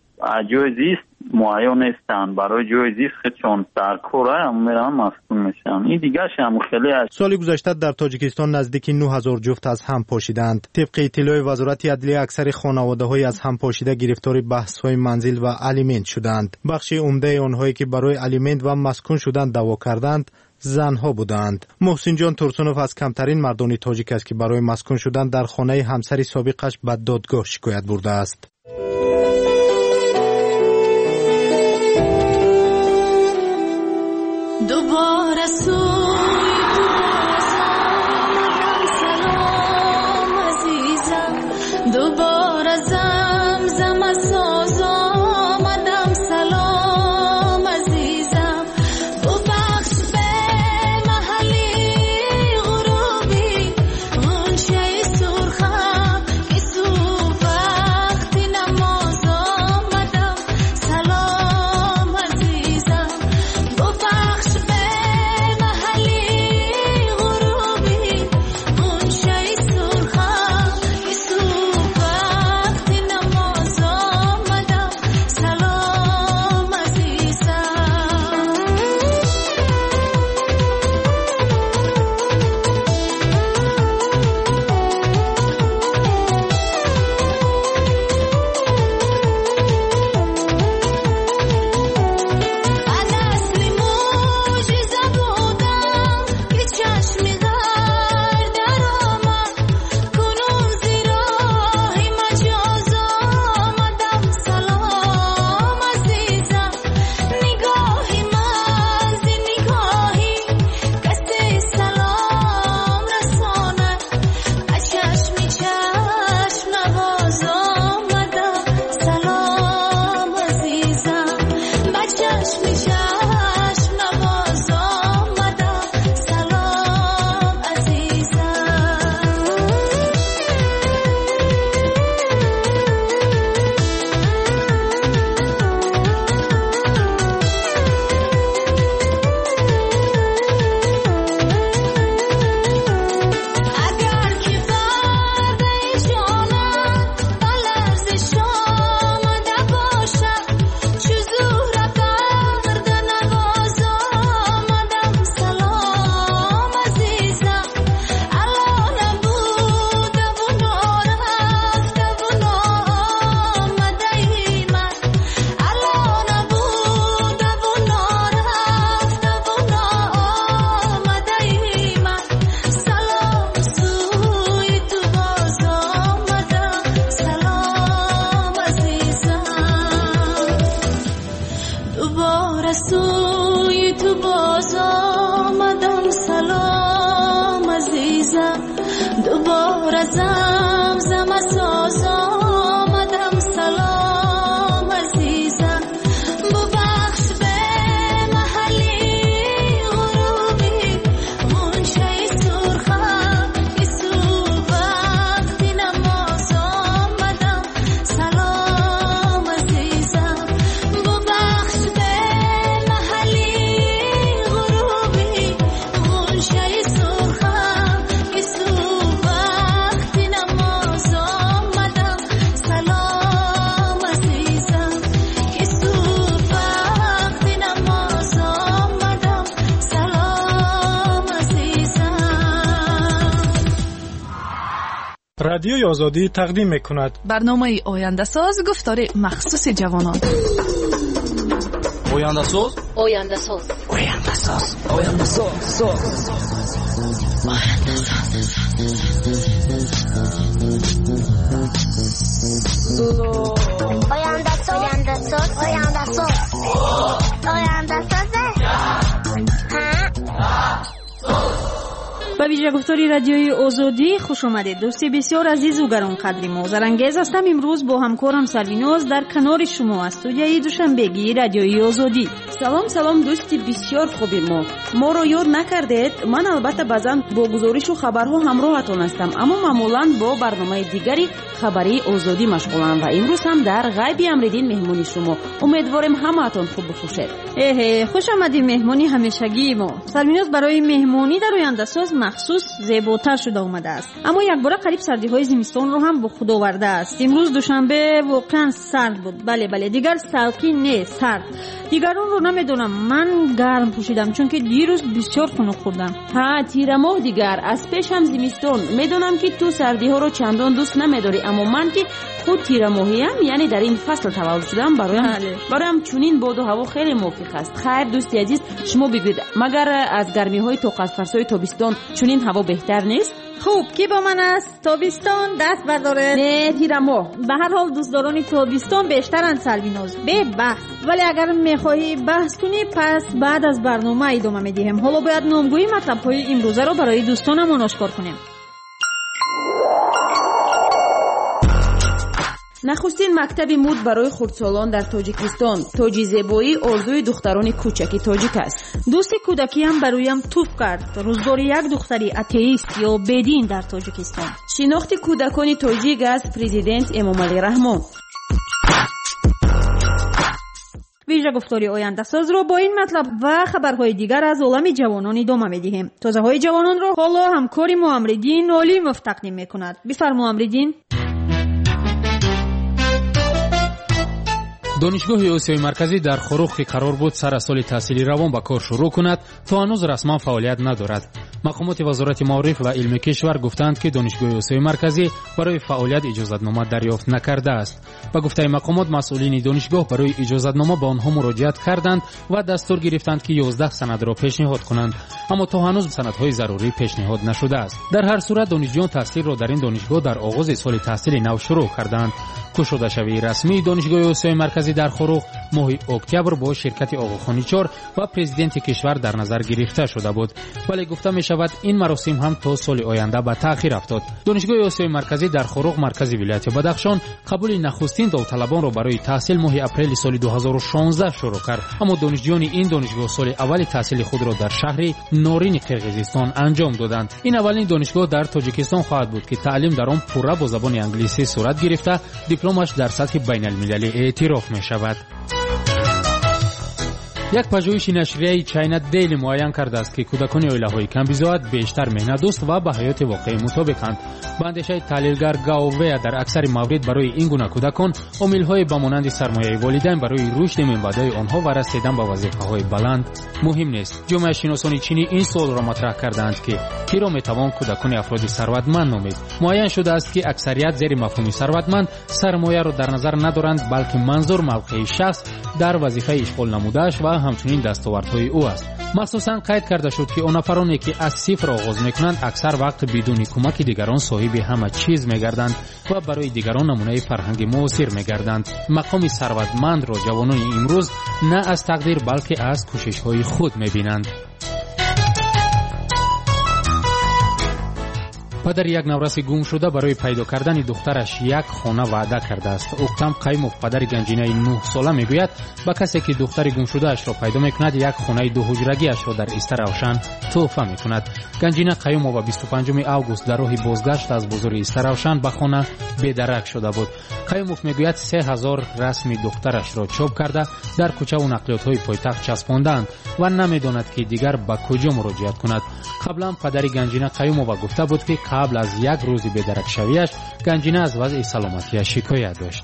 جای زیست معین نیستن برای جای زیست خودشون سرکوره هم میرن مسکون میشن. این دیگه هم خیلی هست. سال گذشته در تاجیکستان نزدیک نه هزار جفت از هم پاشیدند. طبق اطلاع وزارت عدلیه اکثر خانواده‌های از هم پاشیده گرفتار بحث‌های منزل و الیمنت شدند. بخش عمده آنهایی که برای الیمنت و مسکون شدن دعوا کردند زنها بودند. محسن جان ترسونوف از کمترین مردان تاجیک است که برای مسکون شدن در خانه همسر سابقش به دادگاه شکایت برده است. دوباره سوی تو بازم سلام عزیزم دوباره زمزم ساز آمدم سلام عزیزم ببخش به محلی غروبی غنچه سرخم که سو وقتی نماز دوباره سوی تو باز آمدم سلام عزیزم دوباره زمزم ساز آمدم سلام عزیزم ببخش به محلی غروبی غنچه سرخم که سو وقتی نماز آمدم سلام عزیزم ببخش به محلی غروبی غنچه سرخم که سو وقتی نماز آمدم سلام عزیزم که سو وقتی نماز آمدم سلام عزیزم. رادیوی آزادی تقدیم میکند برنامه آینده ساز گفتار مخصوص جوانان. آینده ساز آینده ساز آینده ساز آینده ساز آینده ساز آینده ساز آینده ساز آینده ساز به ویژه گفتاری رادیوی آزادی خوش آمدید. دوستی بسیار عزیز و گرانقدر ما، زرانگیز هستم امروز با همکارم سرویناز در کنار شما استودیوی دوشنبگی رادیوی آزادی. سلام سلام دوستی بسیار خوبی ما ما رو یاد نکردید. من البته بعضا با گزارش و خبرها همراهتون هستم، اما معمولا با برنامه دیگری خبری آزادی مشغولم و امروز هم در غیبی امریدین مهمونی شما. امیدوارم همه‌تون خوب بخوشید. اه خوش آمدید مهمونی همیشگی ما. سرویناز برای مهمونی در آینده ساز مخصوص زیباتر شده اومده است، اما یک بار قریب سردی های زمستان رو هم به خود آورده است. امروز دوشنبه واقعا سرد بود. بله بله دیگر سالکین نه سرد. دیگران رو نمیدونم، من گرم پوشیدم چون که دیروز بسیار خنک خوردم. ها تیر ماه دیگر از پیش هم زمستان. میدونم که تو سردی ها رو چندان دوست نمیداری، اما من که خود تیر ماهی ام، یعنی در این فصل تولد شدم، برایم برایم چنین باد و هوا خیلی موافق است. خیر دوستی عزیز شما بگوید مگر از گرمی های طاقت فرسای تابستان چنین هوا بهتر نیست؟ خوب کی با من است؟ تابستان دست برداره. نه تیر ماه. به هر حال دوستداران تابستان بیشترن سرویناز. به بحث. ولی اگر میخواهی بحث کنی پس بعد از برنامه ادامه میدیم. حالا باید نامگویی مطلب‌های امروزه رو برای دوستانمون آشکار کنیم. نخستین مکتب مود برای خردسالان در تاجیکستان. تاج زیبایی آرزوی دختران کوچک تاجیک است. دوست کودکی هم برایم توف کرد. روزگار یک دختری اتئیست یا بدین در تاجیکستان. شناخت کودکان تاجیک از پرزیدنت امامعلی رحمان. ویژه گفتاری آینده ساز رو با این مطلب و خبرهای دیگر از عالم جوانان ادامه میدیم. تازه های جوانان رو حالا همکاری ما امریدین علیموف تقدیم میکند. بفرما امریدین. دانشگاه آسیای مرکزی در خروخ که قرار بود سر سال تحصیلی روان به کار شروع کند تا هنوز رسما فعالیت ندارد. مقامات وزارت معارف و علم کشور گفتند که دانشگاه آسیای مرکزی برای فعالیت اجازه‌نامه دریافت نکرده است. با گفته مقامات مسئولین دانشگاه برای اجازه‌نامه به آنها مراجعت کردند و دستور گرفتند که یازده سند را پیشنهاد کنند، اما تا هنوز سندهای ضروری پیشنهاد نشده است. در هر صورت دانشجویان تحصیل را در این دانشگاه در آغاز سال تحصیلی نو شروع کردند. گشوده شوی رسمی دانشگاه آسیای مرکزی در خروخ ماه اکتبر با شرکت آقاخانی چهار و پرزیدنت کشور در نظر گرفته شده بود، ولی گفته می شود این مراسم هم تا سال آینده به تأخیر افتاد. دانشگاه آسیای مرکزی در خروخ مرکز ولایت بدخشان قبول نخستین داوطلبان را برای تحصیل ماه اپریل سال دو هزار و شانزده شروع کرد، اما دانشجویان این دانشگاه سال اول تحصیل خود را در شهر نورین قرقیزستان انجام دادند. این اولین دانشگاه در تاجیکستان خواهد بود که تعلیم در آن پورا با زبان انگلیسی صورت گرفته دیپلمش در سطح بین المللی اعتراف می شود. یک پژوهش نشریه چاینا دیلی معین کرده است که کودکان عائله‌های کم‌بضاعت بیشتر مهنت‌دوست و به حیات واقعی مطابقند. با اندیشه تحلیلگر گاوویا در اکثر موارد برای این گونه کودکان عامل‌های با مانند سرمایه والدین برای رشد منبع‌های آنها و رسیدن به وظیفه‌های بلند مهم نیست. جامعه شناسان چینی این سوال را مطرح کردند که کی را می‌توان کودکان افراد ثروتمند نامید. معین شده است که اکثریت زیر مفهوم ثروتمند سرمایه را در نظر ندارند، بلکه منظور موقع شخص در وظیفه اشغال نموده‌اش و همچنین دستاوردهای او است. مخصوصا قید کرده شد که آن نفرانی که از صفر آغاز میکنند اکثر وقت بدون کمک دیگران صاحب همه چیز میگردند و برای دیگران نمونه فرهنگ معاصر میگردند. مقام ثروتمند را جوانان امروز نه از تقدیر بلکه از کوشش‌های خود میبینند. پدر یک نورس گم شده برای پیدا کردن دخترش یک خانه وعده کرده است. اکتم قیموف پدر گنجینه نه ساله میگوید با کسی که دختر گم شده اش را پیدا میکند یک خانه دو حجرگی اش را در ایست روشن تحفه میکند. گنجینه قیموف با بیست و پنجم آگوست در راه بازگشت از بازار ایست روشن به خانه بی‌درک شده بود. قیموف میگوید سه هزار رسم دخترش را چاپ کرده در کوچه و نقلیات های پایتخت چسباندند و نمیداند که دیگر به کجا مراجعت کند. قبلا پدر گنجینه قیموف گفته بود که قبل از یک روز بی‌درک شویش گنجینه از وضع سلامتیش شکایت داشت.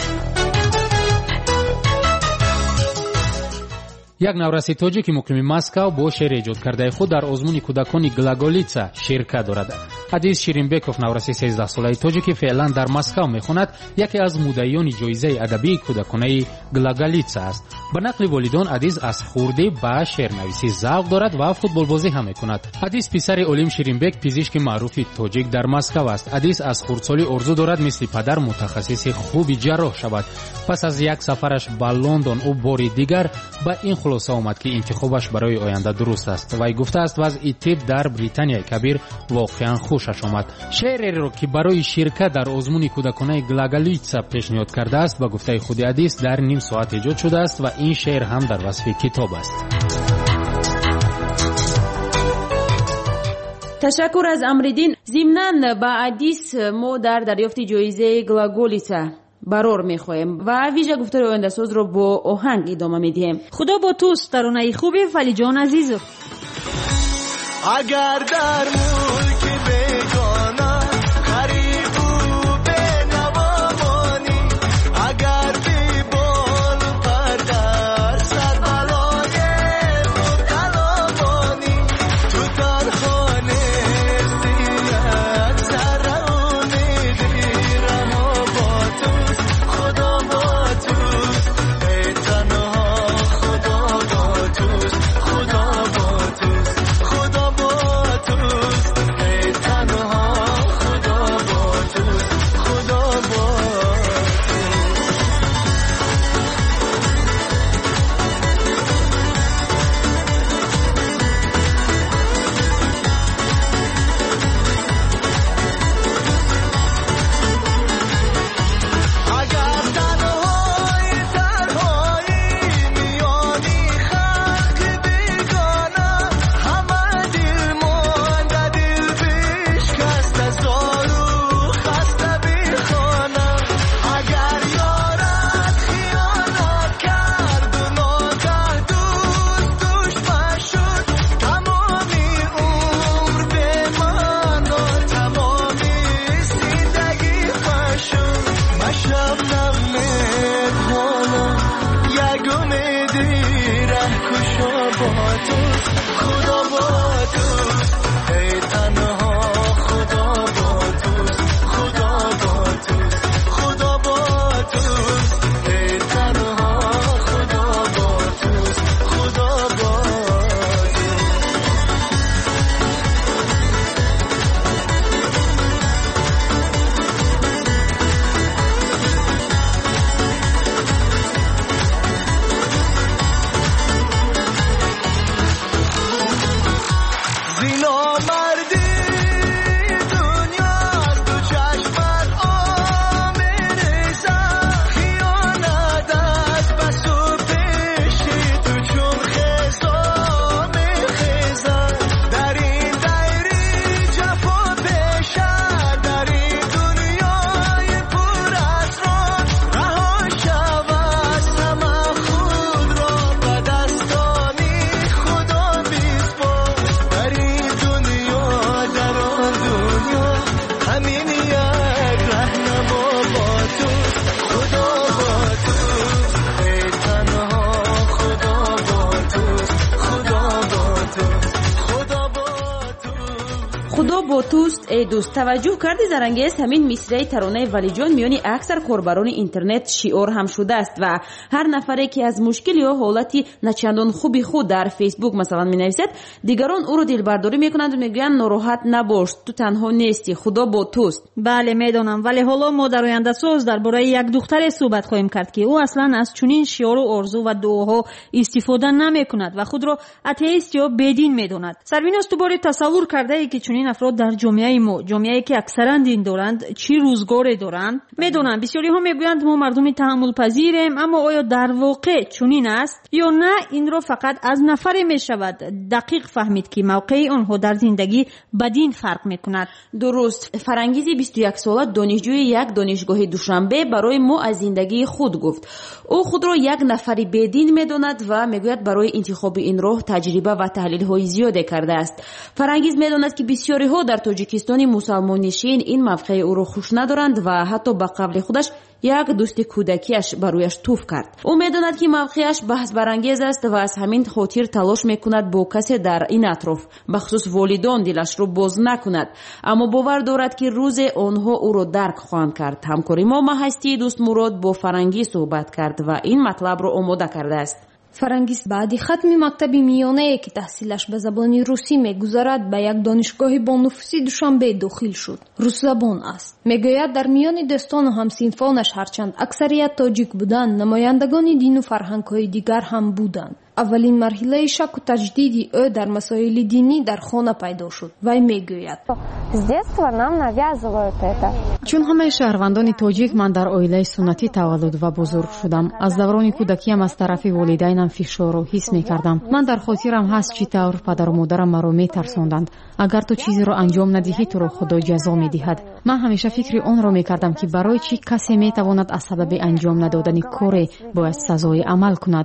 یک نورسی تاجیک مقیم مسکو با شعر ایجاد کرده خود در آزمون کودکان گلاگولیتسا شرکت دارد. عزیز شیرینبکوف نورسی سیزده ساله تاجیکی فعلا در مسکو میخواند یکی از مدعیان جایزه ادبی کودکانه گلاگولیتسا است. به نقل والدان عزیز از خورده به شعرنویسی ذوق دارد و فوتبال بازی هم میکند. عزیز پسر علیم شیرینبک پزشک معروف تاجیک در مسکو است. عزیز از خردسالی آرزو دارد مثل پدر متخصص خوبی جراح شود. پس از یک سفرش به لندن او بار دیگر به این خلاصه آمد که انتخابش برای آینده درست است. وی گفته است وضع طب در بریتانیای کبیر واقعا خوشش آمد. شعری را که برای شرکت در آزمون کودکانه گلاگولیتسا پیشنهاد کرده است به گفته خود عزیز در نیم ساعت ایجاد شده است و این شعر هم در وصف کتاب است. تشکر از امردین. ضمناً با عدیس ما در دریافت جایزه گلاگولیتسا برار میخوایم و ویژه گفتار آینده ساز رو با آهنگ ادامه میدیم. خدا با توست. ترانه خوبی فلی جان عزیز. اگر در ملک بیگانه غریب و بینوا مانی، اگر بی بال و پر در سر بلای مبتلا مانی، تو در خانه سیرت سر امیدی رها با توست. خدا با توست ای تنها، خدا با توست، خدا با توست، خدا با توست ای تنها، خدا با توست، خدا با اگر تنهای تنهایی میانی خلق بیگانه، همه دل مانده دل بشکسته زارو خسته بی خانه. اگر یارت خیانت کرد و ناگه دوست دشمن شد، تمامی عمر به من و تمامی زندگی خوش شد. مشبنم مهمانم یک امیدی ره کشا با توست. خدا با توست ای تنها، خدا با توست، خدا با توست، خدا با توست ای تنها، خدا با توست، خدا با توست. худо бо туст эй дӯст. таваҷҷӯҳ карди зарангез ҳамин мисраи таронаи валиҷон миёни аксар корбарони интернет шиор ҳам шудааст ва ҳар нафаре ки аз мушкили ё ҳолати начандон хуби худ дар фейсбук масалан менависад, дигарон ӯро дилбардорӣ мекунанд ва мегӯянд нороҳат набош, ту танҳо нести, худо бо туст. бале медонам, вале ҳоло мо дар ояндасоз дар бораи як духтаре суҳбат хоҳем кард ки ӯ аслан аз чунин шиору орзу ва дуоҳо истифода намекунад ва худро атеист ё бедин медонад. Сарвинос, ту боре тасаввур кардаӣ ки чунин афрод дар ҷомеаи мо, ҷомеае ки аксаран дин доранд, чӣ рӯзгоре доранд? Медонам бисёриҳо мегӯянд мо мардуми таҳаммулпазирем, аммо оё дар воқеъ чунин аст ё на? Инро фақат аз нафаре мешавад дақиқ фаҳмид ки мавқеи онҳо дар зиндагӣ ба дин фарқ мекунад. дуруст. Фарангизи бисту як сола донишҷӯи як донишгоҳи Душанбе барои мо аз зиндагии худ гуфт. ӯ худро як нафари бедин медонад ва мегӯяд барои интихоби ин роҳ таҷриба ва таҳлилҳои зиёде кардааст. Фарангиз медонад ки бисёриҳо дар Тоҷикистони мусалмоннишин ин мавқеи ӯро хуш надоранд ва ҳатто ба қавли худаш як дӯсти кӯдакиаш ба рӯяш туф кард. ӯ медонад ки мавқеаш баҳсбарангез аст ва аз ҳамин хотир талош мекунад бо касе дар ин атроф, бахусус волидон, дилашро боз накунад, аммо бовар дорад ки рӯзе онҳо ӯро дарк хоҳанд кард. ҳамкори мо маҳастии дӯст Мурод бо Фарангиз суҳбат кард ва ин матлабро омода кардааст. Фарангиз баъди хатми мактаби миёнае ки таҳсилаш ба забони русӣ мегузарад, ба як донишгоҳи бонуфуси Душанбе дохил шуд. Русзабон аст. Мегӯяд дар миёни дӯстону ҳамсинфонаш ҳарчанд аксарият тоҷик буданд, намояндагони дину фарҳангҳои дигар ҳам буданд. аввалин марҳилаи шаку таҷдиди ӯ дар масоили динӣ дар хона пайдо шуд. Вай мегӯяд: чун ҳамаи шаҳрвандони тоҷик ман дар оилаи суннатӣ таваллуд ва бузург шудам. Аз даврони кӯдакиам аз тарафи волидайнам фишору ҳис мекардам. Ман дар хотирам ҳаст чӣ тавр падару модарам маро метарсонданд. Агар ту чизеро анҷом надиҳӣ, туро худо ҷазо медиҳад. Ман ҳамеша фикри онро мекардам ки барои чӣ касе метавонад аз сабаби анҷом надодани коре бояд сазои амал кунад.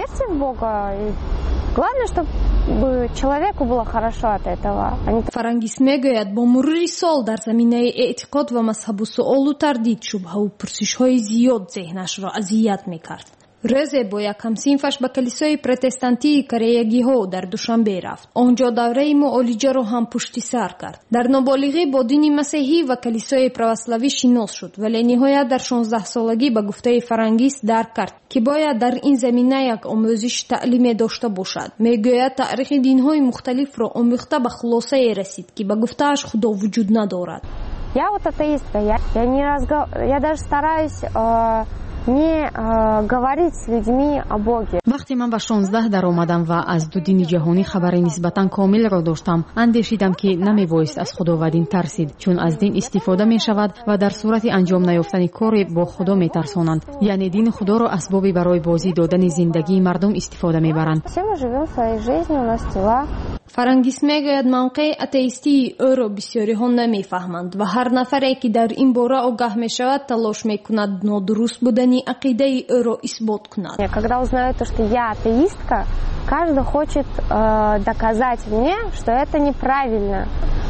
Главное, чтобы человеку было хорошо от этого. Фарангиз мегӯяд, бо мурури сол дар заминаи эътиқод ва мазҳабу суолу тардид, шубҳаву пурсишҳои зиёд зеҳнашро азият мекард. рӯзе бо як ҳамсинфаш ба калисои протестантии кореягиҳо дар Душанбе рафт. онҷо давраи муолиҷаро ҳам пушти сар кард. дар ноболиғӣ бо дини масеҳӣ ва калисои православӣ шинос шуд, вале ниҳоят дар шонздаҳсолагӣ ба гуфтаи Фарангиз дарк кард ки бояд дар ин замина як омӯзиши таълиме дошта бошад. мегӯяд таърихи динҳои мухталифро омӯхта ба хулосае расид ки ба гуфтааш худо вуҷуд надорад. Я вот атеистка, я, я не разгов... я даже стараюсь э... не э, говорить с людьми о Боге. вақте ман ба шонздаҳ даромадам ва аз ду дини ҷаҳонӣ хабари нисбатан комилро доштам, андешидам ки намебоист аз худовандин тарсид, чун аз дин истифода мешавад ва дар сурати анҷом наёфтани коре бо худо метарсонанд. яъне дини худоро асбоби барои бозӣ додани зиндагии мардум истифода мебаранд. Все мы живем своей жизнью, у нас дела. Фарангиз мегӯяд мавқеи атеистии ӯро бисёриҳо намефаҳманд ва ҳар нафаре ки дар ин бора огаҳ мешавад, талош мекунад нодуруст будани ақидаи ӯро исбот кунад. Когда узнают, что я атеистка, каждый хочет э, доказать мне, что это неправильно.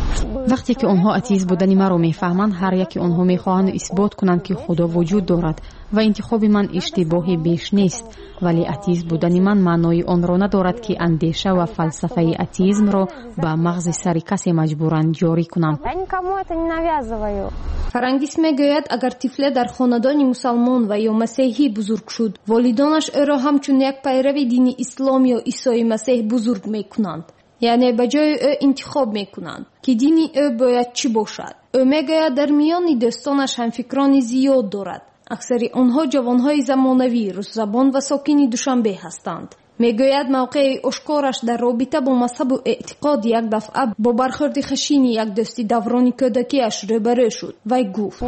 вақте ки онҳо атеист будани маро мефаҳманд, ҳар яки онҳо мехоҳанд исбот кунанд ки худо вуҷуд дорад ва интихоби ман иштибоҳи беш нест. вале атеист будани ман маънои онро надорад ки андеша ва фалсафаи атеизмро ба мағзи сари касе маҷбуран ҷорӣ кунам. Я никому это не навязываю. Фарангиз мегӯяд, агар тифле дар хонадони мусалмон ва ё масеҳӣ бузург шуд, волидонаш ӯро ҳамчун як пайрави дини ислом ё исои масеҳ бузург мекунанд. яъне ба ҷои ӯ интихоб мекунанд ки дини ӯ бояд чӣ бошад. ӯ мегӯяд, дар миёни дӯстонаш ҳамфикрони зиёд дорад. аксари онҳо ҷавонҳои замонавӣ, рӯззабон ва сокини Душанбе ҳастанд. мегӯяд, мавқеи ошкораш дар робита бо мазҳабу эътиқод як дафъа бо бархурди хашини як дӯсти даврони кӯдакиаш рӯбарӯ шуд. вай гуфт: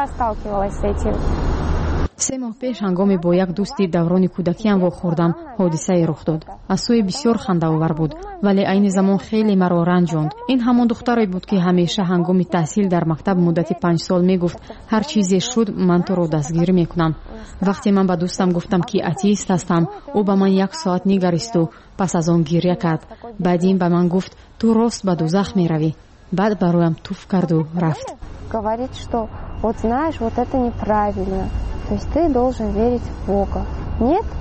се моҳ пеш ҳангоми бо як дӯсти даврони кӯдакиам вохӯрдам, ҳодисае рух дод. аз сӯи бисёр хандаовар буд, вале айни замон хеле маро ранҷонд. ин ҳамон духтаре буд ки ҳамеша ҳангоми таҳсил дар мактаб муддати панҷ сол мегуфт: ҳар чизе шуд, ман туро дастгир мекунам. вақте ман ба дӯстам гуфтам ки атеист ҳастам, ӯ ба ман як соат нигаристу пас аз он гирья кард. баъдин ба ман гуфт: ту рост ба дузах меравӣ. баъд ба рӯям туф карду рафт. Говорит, что вот знаешь, вот это неправильно. То есть ты должен верить в Бога. Нет?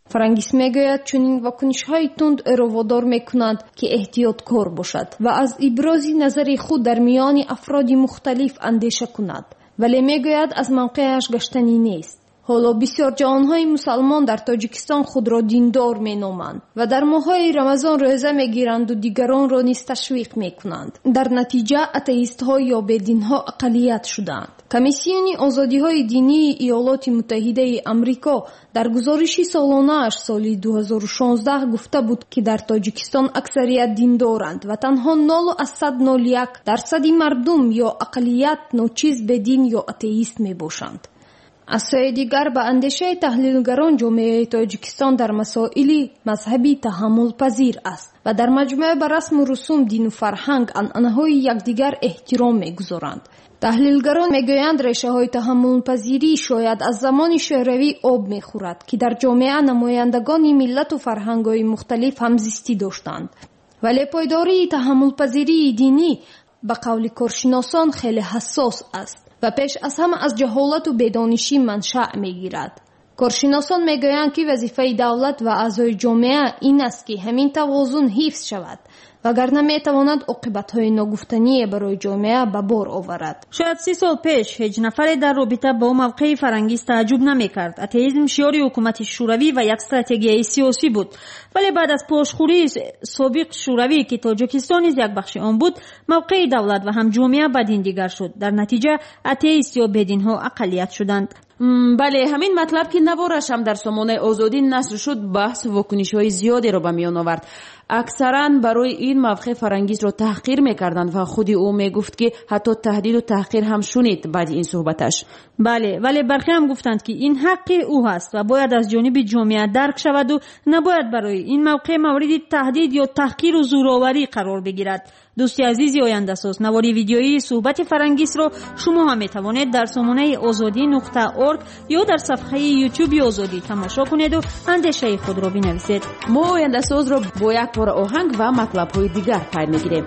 фарангис мегӯяд чунин вакунишҳои тунд ӯро водор мекунанд ки эҳтиёткор бошад ва аз ибрози назари худ дар миёни афроди мухталиф андеша кунад, вале мегӯяд аз мавқеаш гаштанӣ нест. ҳоло бисёр ҷавонҳои мусалмон дар тоҷикистон худро диндор меноманд ва дар моҳҳои рамазон рӯза мегиранду дигаронро низ ташвиқ мекунанд. дар натиҷа атеистҳо ё бединҳо ақалият шуданд. комиссиони озодиҳои динии иёлоти муттаҳидаи амрико дар гузориши солонааш соли ду ҳазору шонздаҳ гуфта буд, ки дар тоҷикистон аксарият диндоранд ва танҳо нолу аз сад нолу як дарсади мардум ё ақалият ночиз бедин ё атеист мебошанд. аз сои дигар ба андешаи таҳлилгарон ҷомеаи тоҷикистон дар масоили мазҳабӣ таҳаммулпазир аст ва дар маҷмӯа ба расму русум дину фарҳанг анъанаҳои якдигар эҳтиром мегузоранд. таҳлилгарон мегӯянд решаҳои таҳаммулпазирӣ шояд аз замони шӯравӣ об мехӯрад, ки дар ҷомеа намояндагони миллату фарҳангҳои мухталиф ҳамзистӣ доштанд. вале пойдории таҳаммулпазирии динӣ ба қавли коршиносон хеле ҳассос аст ва пеш аз ҳама аз ҷаҳолату бедонишӣ маншаъ мегирад. коршиносон мегӯянд, ки вазифаи давлат ва аъзои ҷомеа ин аст, ки ҳамин тавозун ҳифз шавад, вагарна метавонад оқибатҳои ногуфтание барои ҷомеа ба бор оварад. шояд си сол пеш ҳеҷ нафаре дар робита бо мавқеи фарангиз тааҷҷуб намекард. атеизм шиёри ҳукумати шӯравӣ ва як стратегияи сиёсӣ буд. вале баъд аз пошхӯрии собиқ шӯравӣ, ки тоҷикистон низ як бахши он буд, мавқеи давлат ва ҳам ҷомеа ба дин дигар шуд. дар натиҷа атеист ё бединҳо ақалият шуданд. бале ҳамин матлаб ки навораш ҳам дар сомонаи озодӣ наср шуд, баҳсу вокунишҳои зиёдеро ба миён овард. аксаран барои ин мавқеъ фарангизро таҳқир мекарданд ва худи ӯ мегуфт, ки ҳатто таҳдиду таҳқир ҳам шунид баъди ин суҳбаташ. бале вале бархе ҳам гуфтанд, ки ин ҳаққи ӯ ҳаст ва бояд аз ҷониби ҷомеа дарк шаваду набояд барои ин мавқеъ мавриди таҳдид ё таҳқиру зӯроварӣ қарор бигирад. дӯсти азизи ояндасоз, навори видеоии суҳбати фарангизро шумо ҳам метавонед дар сомонаи озодӣ нуқта орг ё дар сафҳаи ютюби озодӣ тамошо кунеду андешаи худро бинависед. мо ояндасозро бо як пора оҳанг ва матлабҳои дигар пайр мегирем.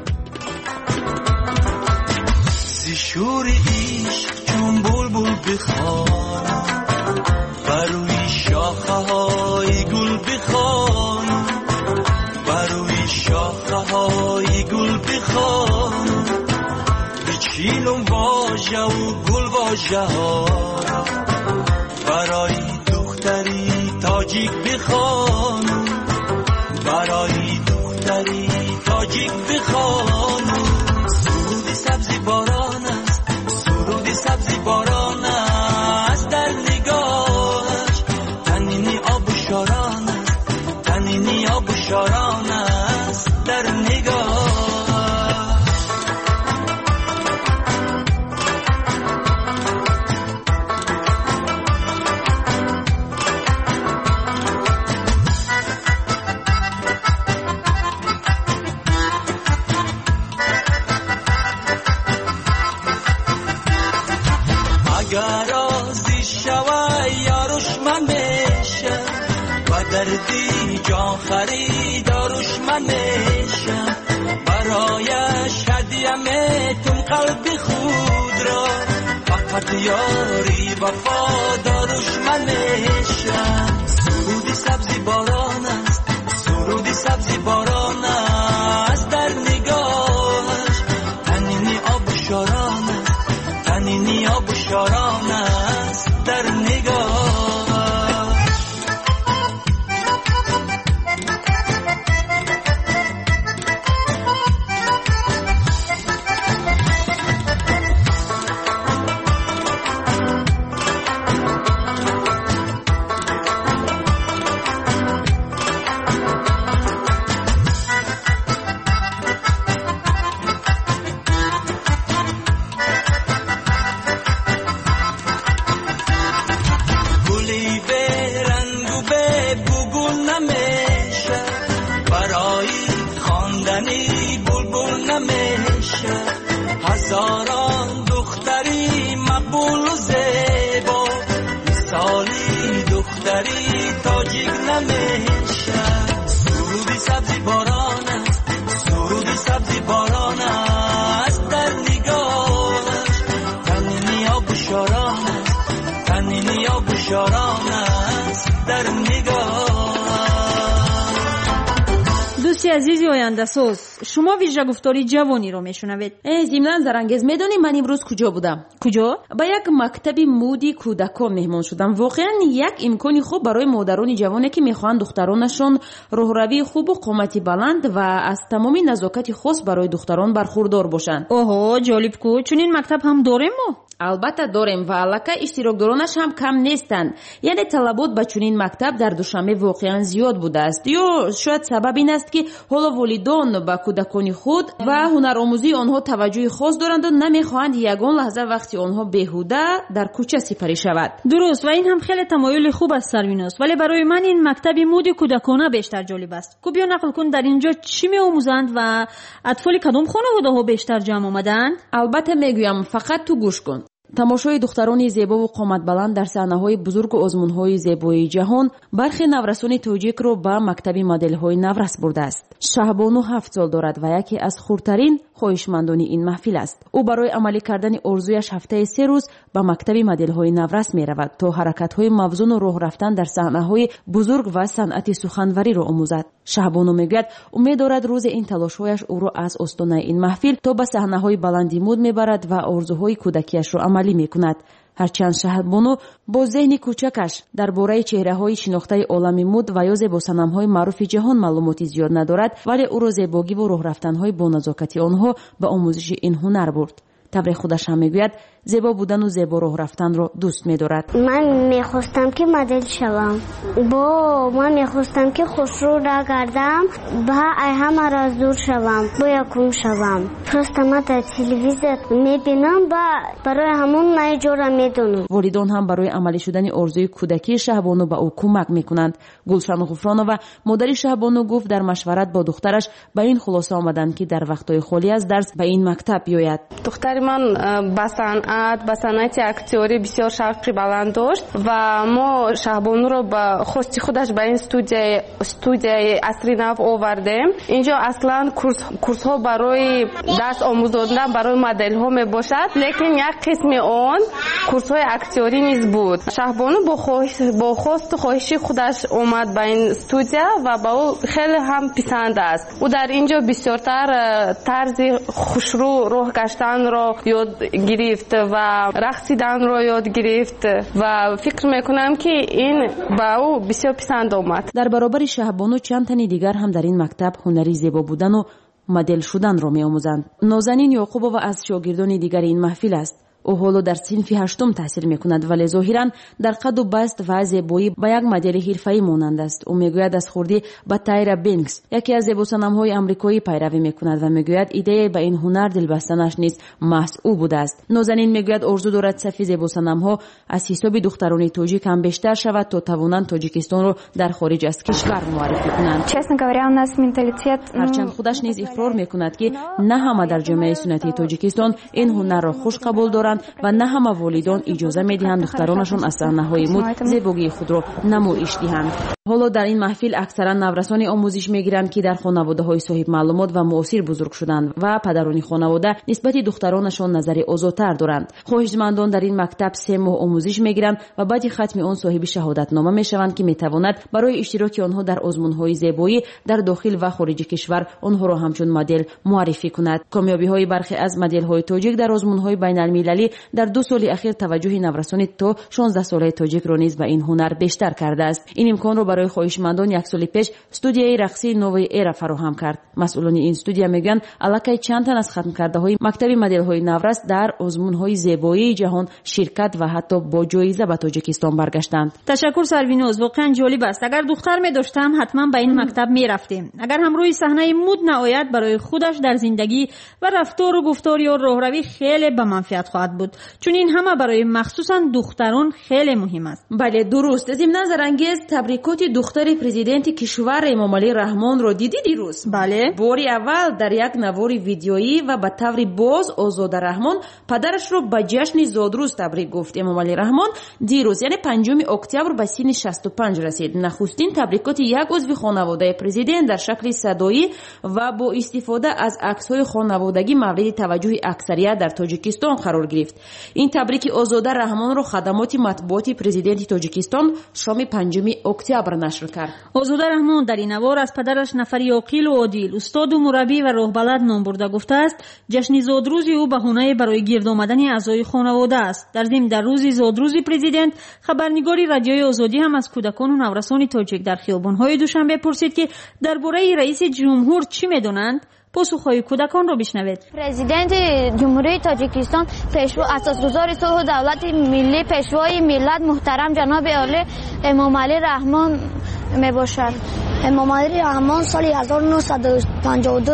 زی شور عشق چون بلبل بخوانم بروی شاخه های گل بخوانم بروی شاخه های گل بخوانم بچینم واژه و گل واژه ها برای دختری تاجیک بخوانم برای دختری تاجیک بخوانم سرودی سبزی باران است سرودی سبزی باران است در نگاهش تنینی آب و شاران است تنینی آب و شاران است در نگاه اگر راضی شوی یاروش من میشم و دردی جان خریداروش من میشم برایش هدیه میتم قلب خود را فقط یاری وفاداروش من میشم سرودی سبزی باران است سرودی سبزی باران است در نگاهش تنینی آب و شاران است تنینی آب و شاران است در نگاه هزاران دختری مقبول و زیبا مثالی دختری تاجیک نمیشه سرودی سبزی باران است سرودی سبزی باران است در نگاهش تنینی آب و شاران است تنینی آب و شاران است در نگاه дӯсти азизи ояндасоз, шумо виҷагуфтори ҷавониро мешунавед. Э, зимнан зарангез, медонӣ ман имрӯз куҷо будам? Куҷо? Ба як мактаби муди кӯдакон меҳмон шудам. Воқеан як имкони хуб барои модарони ҷавоне ки мехоҳанд духтаронашон роҳравии хубу қомати баланд ва аз тамоми назокати хос барои духтарон бархурдор бошанд. Оҳо, ҷолибку. Чунин мактаб ҳам дорем мо? албатта дорем ва аллакай иштирокдоронаш ҳам кам нестанд. Яъне талабот ба чунин мактаб дар Душанбе воқеан зиёд будааст. ё шояд сабаб ин аст ки ҳоло волидон ба кӯдакони худ ва ҳунаромӯзии онҳо таваҷҷӯҳи хос доранду намехоҳанд ягон лаҳза вақти онҳо беҳуда дар кӯча сипарӣ шавад. дуруст ва ин ҳам хеле тамоюли хуб аст Сарвинос, вале барои ман ин мактаби муди кӯдакона бештар ҷолиб аст. Ку биё нақл кун дар инҷо чӣ меомӯзанд ва атфоли кадом хонаводаҳо бештар ҷамъ омаданд? албатта мегӯям, фақат ту гӯш кун. тамошои духтарони зебову қоматбаланд дар саҳнаҳои бузургу озмунҳои зебоии ҷаҳон бархе наврасони тоҷикро ба мактаби моделҳои наврас бурдааст. Шаҳбону ҳафт сол дорад ва яке аз хурдтарин хоҳишмандони ин маҳфил аст. ӯ барои амалӣ кардани орзуяш ҳафтаи се рӯз ба мактаби моделҳои наврас меравад то ҳаракатҳои мавзуну роҳ рафтан дар саҳнаҳои бузург ва санъати суханвариро омӯзад. Шаҳбону мегӯяд умед дорад рӯзе ин талошҳояш ӯро аз остонаи ин маҳфил то ба саҳнаҳои баланди муд мебарад ва орзуҳои кӯдакиашро амалӣ мекунад. ҳарчанд Шаҳбону бо зеҳни кӯчакаш дар бораи чеҳраҳои шинохтаи олами муд ва ё зебосанамҳои маъруфи ҷаҳон маълумоти зиёд надорад, вале ӯро зебогиву роҳрафтанҳои боназокати онҳо ба омӯзиши ин ҳунар бурд. табри худаш ҳам мегӯяд зебо будану зебо роҳ рафтанро дӯст медорад. ман мехостам ки модел шавам. бо ман мехостам ки хушрӯ нагардам, ба ай ҳамаро аз дур шавам, бо якум шавам. просто ман дар телевизор мебинам ва барои ҳамон ман ҷора медонам. волидон ҳам барои амалӣ шудани орзуи кӯдакии Шаҳбону ба ӯ кӯмак мекунанд. Гулшану Ғуфронова, модари Шаҳбону, гуфт дар машварат бо духтараш ба ин хулоса омаданд ки дар вақтҳои холӣ аз дарс ба ин мактаб биёяд. духтари ман ба санъат ба санъати актёрӣ бисёр шавқи баланд дошт ва мо Шаҳбонуро ба хости худаш ба ин студияи студияи асри нав овардем. инҷо аслан курс курсҳо барои даст омӯзондан барои моделҳо мебошад, лекин як қисми он курсҳои актёрӣ низ буд. Шаҳбону бо хоҳиш бо хосту хоҳиши худаш омад ба ин студия ва ба ӯ хеле ҳам писанд аст. ӯ дар инҷо бисёртар тарзи хушрӯ роҳ гаштанро ёд гирифт ва рақсиданро ёд гирифт ва фикр мекунам ки ин ба ӯ бисёр писанд омад. дар баробари Шаҳбону чанд тани дигар ҳам дар ин мактаб ҳунари зебо будану модел шуданро меомӯзанд. Нозанин Ёқубова аз шогирдони дигари ин маҳфил аст. ӯ ҳоло дар синфи ҳаштум таҳсил мекунад, вале зоҳиран дар қаду баст ва зебоӣ ба як модели ҳирфаӣ монанд аст. ӯ мегӯяд аз хурдӣ ба Тайра Бенкс, яке аз зебосанамҳои амрикоӣ, пайравӣ мекунад ва мегӯяд идеяи ба ин ҳунар дилбастанаш низ маҳз ӯ будааст. Нозанин мегӯяд орзу дорад сафи зебосанамҳо аз ҳисоби духтарони тоҷик ҳам бештар шавад то тавонанд Тоҷикистонро дар хориҷ аз кишвар муаррифӣ кунанд. Честно говоря, у нас менталитет ҳарчанд худаш низ иқрор мекунад ки на ҳама дар ҷомеаи суннатии Тоҷикистон ин ҳунарро хуш қабул доранд ва на ҳама волидон иҷоза медиҳанд духтаронашон аз саҳнаҳои муд зебогии худро намоиш диҳанд. ҳоло дар ин маҳфил аксаран наврасони омӯзиш мегиранд ки дар хонаводаҳои соҳибмаълумот ва муосир бузург шуданд ва падарони хонавода нисбати духтаронашон назари озодтар доранд. хоҳишмандон дар ин мактаб се моҳ омӯзиш мегиранд ва баъди хатми он соҳиби шаҳодатнома мешаванд ки метавонад барои иштироки онҳо дар озмунҳои зебоӣ дар дохил ва хориҷи кишвар онҳоро ҳамчун модел муаррифӣ кунад. комёбиҳои бархе аз моделҳои тоҷик дар озмунҳои байналмилалӣ дар ду соли ахир таваҷҷӯҳи наврасони то шонздаҳсолаи тоҷикро низ ба ин ҳунар бештар кардааст. ин имконро барои хоҳишмандон як соли пеш студияи рақсии Нови Эра фароҳам кард. масъулони ин студия мегӯянд аллакай чанд тан аз хатмкардаҳои мактаби моделҳои наврас дар озмунҳои зебоии ҷаҳон ширкат ва ҳатто бо ҷоиза ба Тоҷикистон баргаштанд. ташаккур Сарвиноз, воқеан ҷолиб аст. агар духтар медоштам ҳатман ба ин мактаб мерафтем. агар ҳам рӯи саҳнаи муд наояд, барои худаш дар зиндагӣ ва рафтору гуфтор ё роҳравӣ хеле ба манфиат хоҳад буд. чунин ҳама барои махсусан духтарон хеле муҳим аст. бале дуруст. зимнан зарангез табрикоти духтари президенти кишвар Эмомалӣ Раҳмонро дидӣ дирӯз? бале. бори аввал дар як навори видеоӣ ва ба таври боз Озода Раҳмон падарашро ба ҷашни зодрӯз табрик гуфт. Эмомалӣ Раҳмон дирӯз, яъне панҷуми октябр ба синни шасту панҷ расид. нахустин табрикоти як узви хонаводаи президент дар шакли садоӣ ва бо истифода аз аксҳои хонаводагӣ мавриди таваҷҷӯҳи аксарият дар Тоҷикистон қарор гирифт. گرفت. این تبریک آزاده رحمانро خدمات مطبوعاتی پرزیدنت تاجیکستان شام پنجم اکتبر نشر کرد. آزاده رحمان در این نوار از پدرش نفری عاقل و عادل، استاد و مربی و راهبلد نام برده گفته است جشن زادروزی او بهانه برای گرد آمدن اعضای خانواده است. در ضمن در روز زادروز پرزیدنت خبرنگاری رادیوی آزادی هم از کودکان و نورسان تاجیک در خیابان‌های دوشنبه پرسید که درباره رئیس جمهور چی می‌دانند. پاسخهای کودکان را بشنوید. پرزیدنت جمهوری تاجیکستان پیشوا اساسگزار صلح و دولت ملی پیشوای ملت محترم جناب عالی امام علی رحمان می باشد. امام علی رحمان سال هزار و نهصد و پنجاه و دو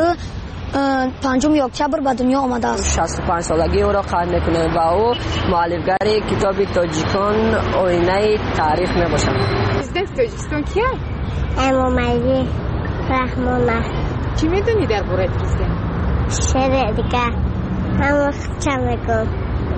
پنجم اکتبر به دنیا آمده است. شصت و پنج سالگی او را قید میکنه و او مؤلفگر کتاب تاجیکان آینه تاریخ می باشد. پرزیدنت تاجیکستان کیه؟ امام علی رحمان. چی میدونی درباره پرزیدنت؟ شعر دیگه همون چه میگم.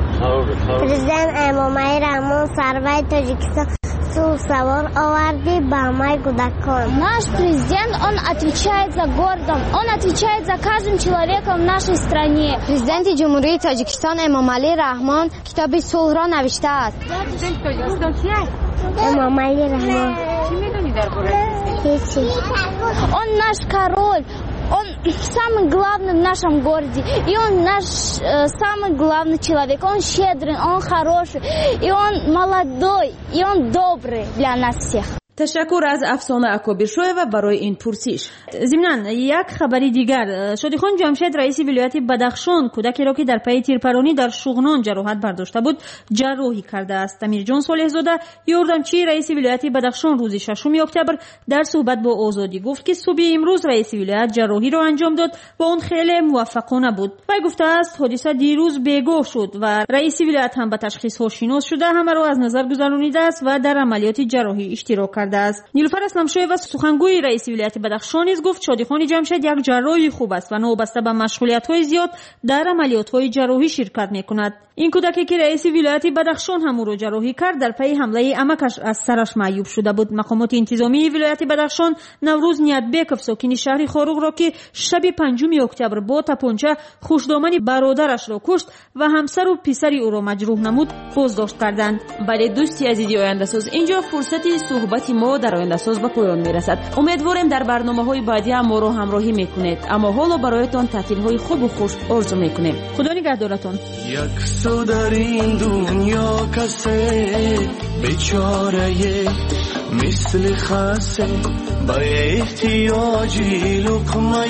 پرزیدنت امام علی رحمان سروای تاجیکستان سو سوار آوردی به همه کودکان. Наш президент, он отвечает за городом, он отвечает за каждым человеком в нашей стране. Президент جمهوری تاجیکستان امام علی رحمان کتاب صلح را نوشته است. پرزیدنت تاجیکستان کیه؟ امام علی رحمان. چی میدونی درباره پرزیدنت؟ هیچی. Он наш король. Он самый главный в нашем городе. И он наш э, самый главный человек. Он щедрый, он хороший. И он молодой. И он добрый для нас всех. تشکر از افسانه اکابر شویو برای این پرسش. ضمناً یک خبری دیگر، شادیخان جمشید رئیس ولایت بدخشان کودکی را که در پی تیرپرانی در شغنان جراحت برداشته بود جراحی کرده است. امیرجان صالح‌زاده یاردمچی رئیس ولایت بدخشان روز ششم اکتبر در صحبت با آزادی گفت که صبح امروز رئیس ولایت جراحی را انجام داد و اون خیلی موفقانه بود. وی گفته است حادثه دیروز بیگاه شد و رئیس ولایت هم به تشخیص ها شناس شده همه را از نظر گذرانیده است و در عملیات جراحی اشتراک کرده است. نیلوفر اسلمشویو و سخنگوی رئیس ولایت بدخشان نیز گفت شادیخان جمشید یک جراح خوب است و نوبسته به مشغولیت‌های زیاد در عملیات‌های جراحی شرکت می‌کند. این کودکی که رئیس ولایت بدخشان هم او را جراحی کرد در پی حمله عمکش از سرش معیوب شده بود. مقامات انتظامی ولایت بدخشان نوروز نیتبیکوف ساکن شهر خاروق را که شب پنجم اکتبر با تپانچه خوشدامن برادرش را کشت و همسر و پسر او را مجروح نمود بازداشت کردند. بله دوستی عزیزی آینده ساز، اینجا فرصت صحبت ما در آینده ساز به پایان میرسد. امیدواریم در برنامه‌های بعدی هم ما را همراهی میکنید. اما حالا برایتان تعطیل‌های خوب و خوش آرزو میکنیم. خدا نگهدارتان. یک تو در این دنیا کسی بیچاره مثل خسته با احتیاجی لقمه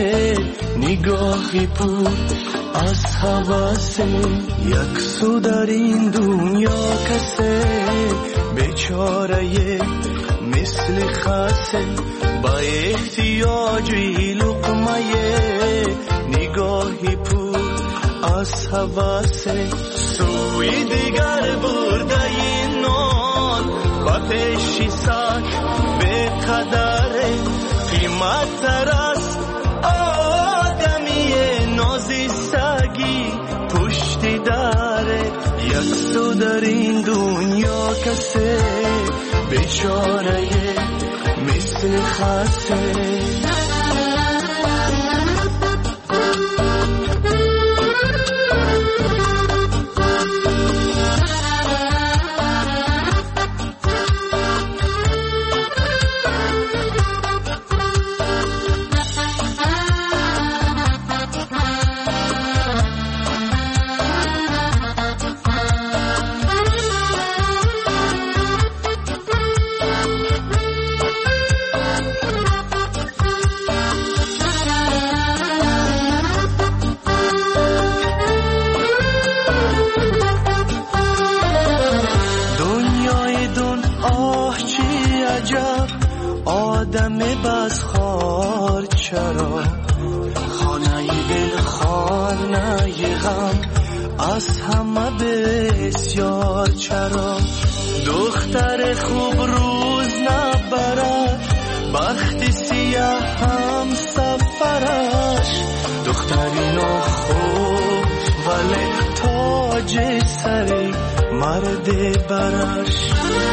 نگاهی پر از حواسه. یک سو در این دنیا کسی بیچاره مثل خسته با احتیاجی لقمه نگاهی پر از حواسه. سوی دیگر برده این نان و پیشی ساک به قدر قیمت ترست آدمی نازی سگی پشتی داره. یک سو در این دنیا کسی بیچاره مثل خسته. آدم بزخوار چرا خانه دل خانه غم از همه بسیار چرا. دختر خوب روز نبرد بخت سیاه هم سفرش. دختری نو خوب ولی تاج سری مرد برش.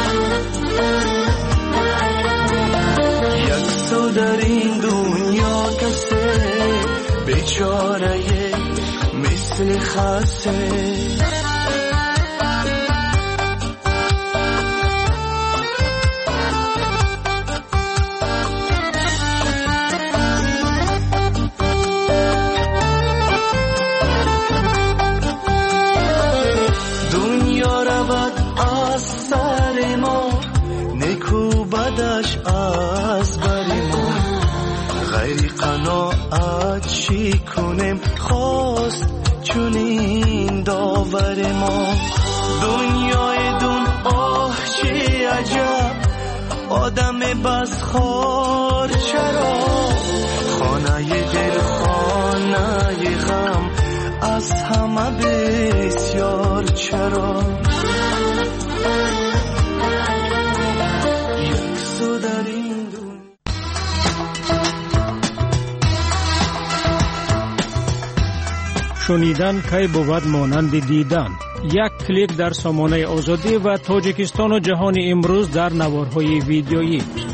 یک تو در این دنیا کسی بیچاره مثل مثل خسته دنیا رود از سر ما نکو بدش از بر ما غیر قناعت چی کنیم خواست چونین داور ما دنیای دون آه چی عجب آدم بس خار چرا خانه دل خانه غم از همه بسیار چرا یک سو در این شنیدن کی بود مانند دیدن. یک کلیک در سامانه آزادی و تاجیکستان و جهان امروز در نوارهای ویدیویی.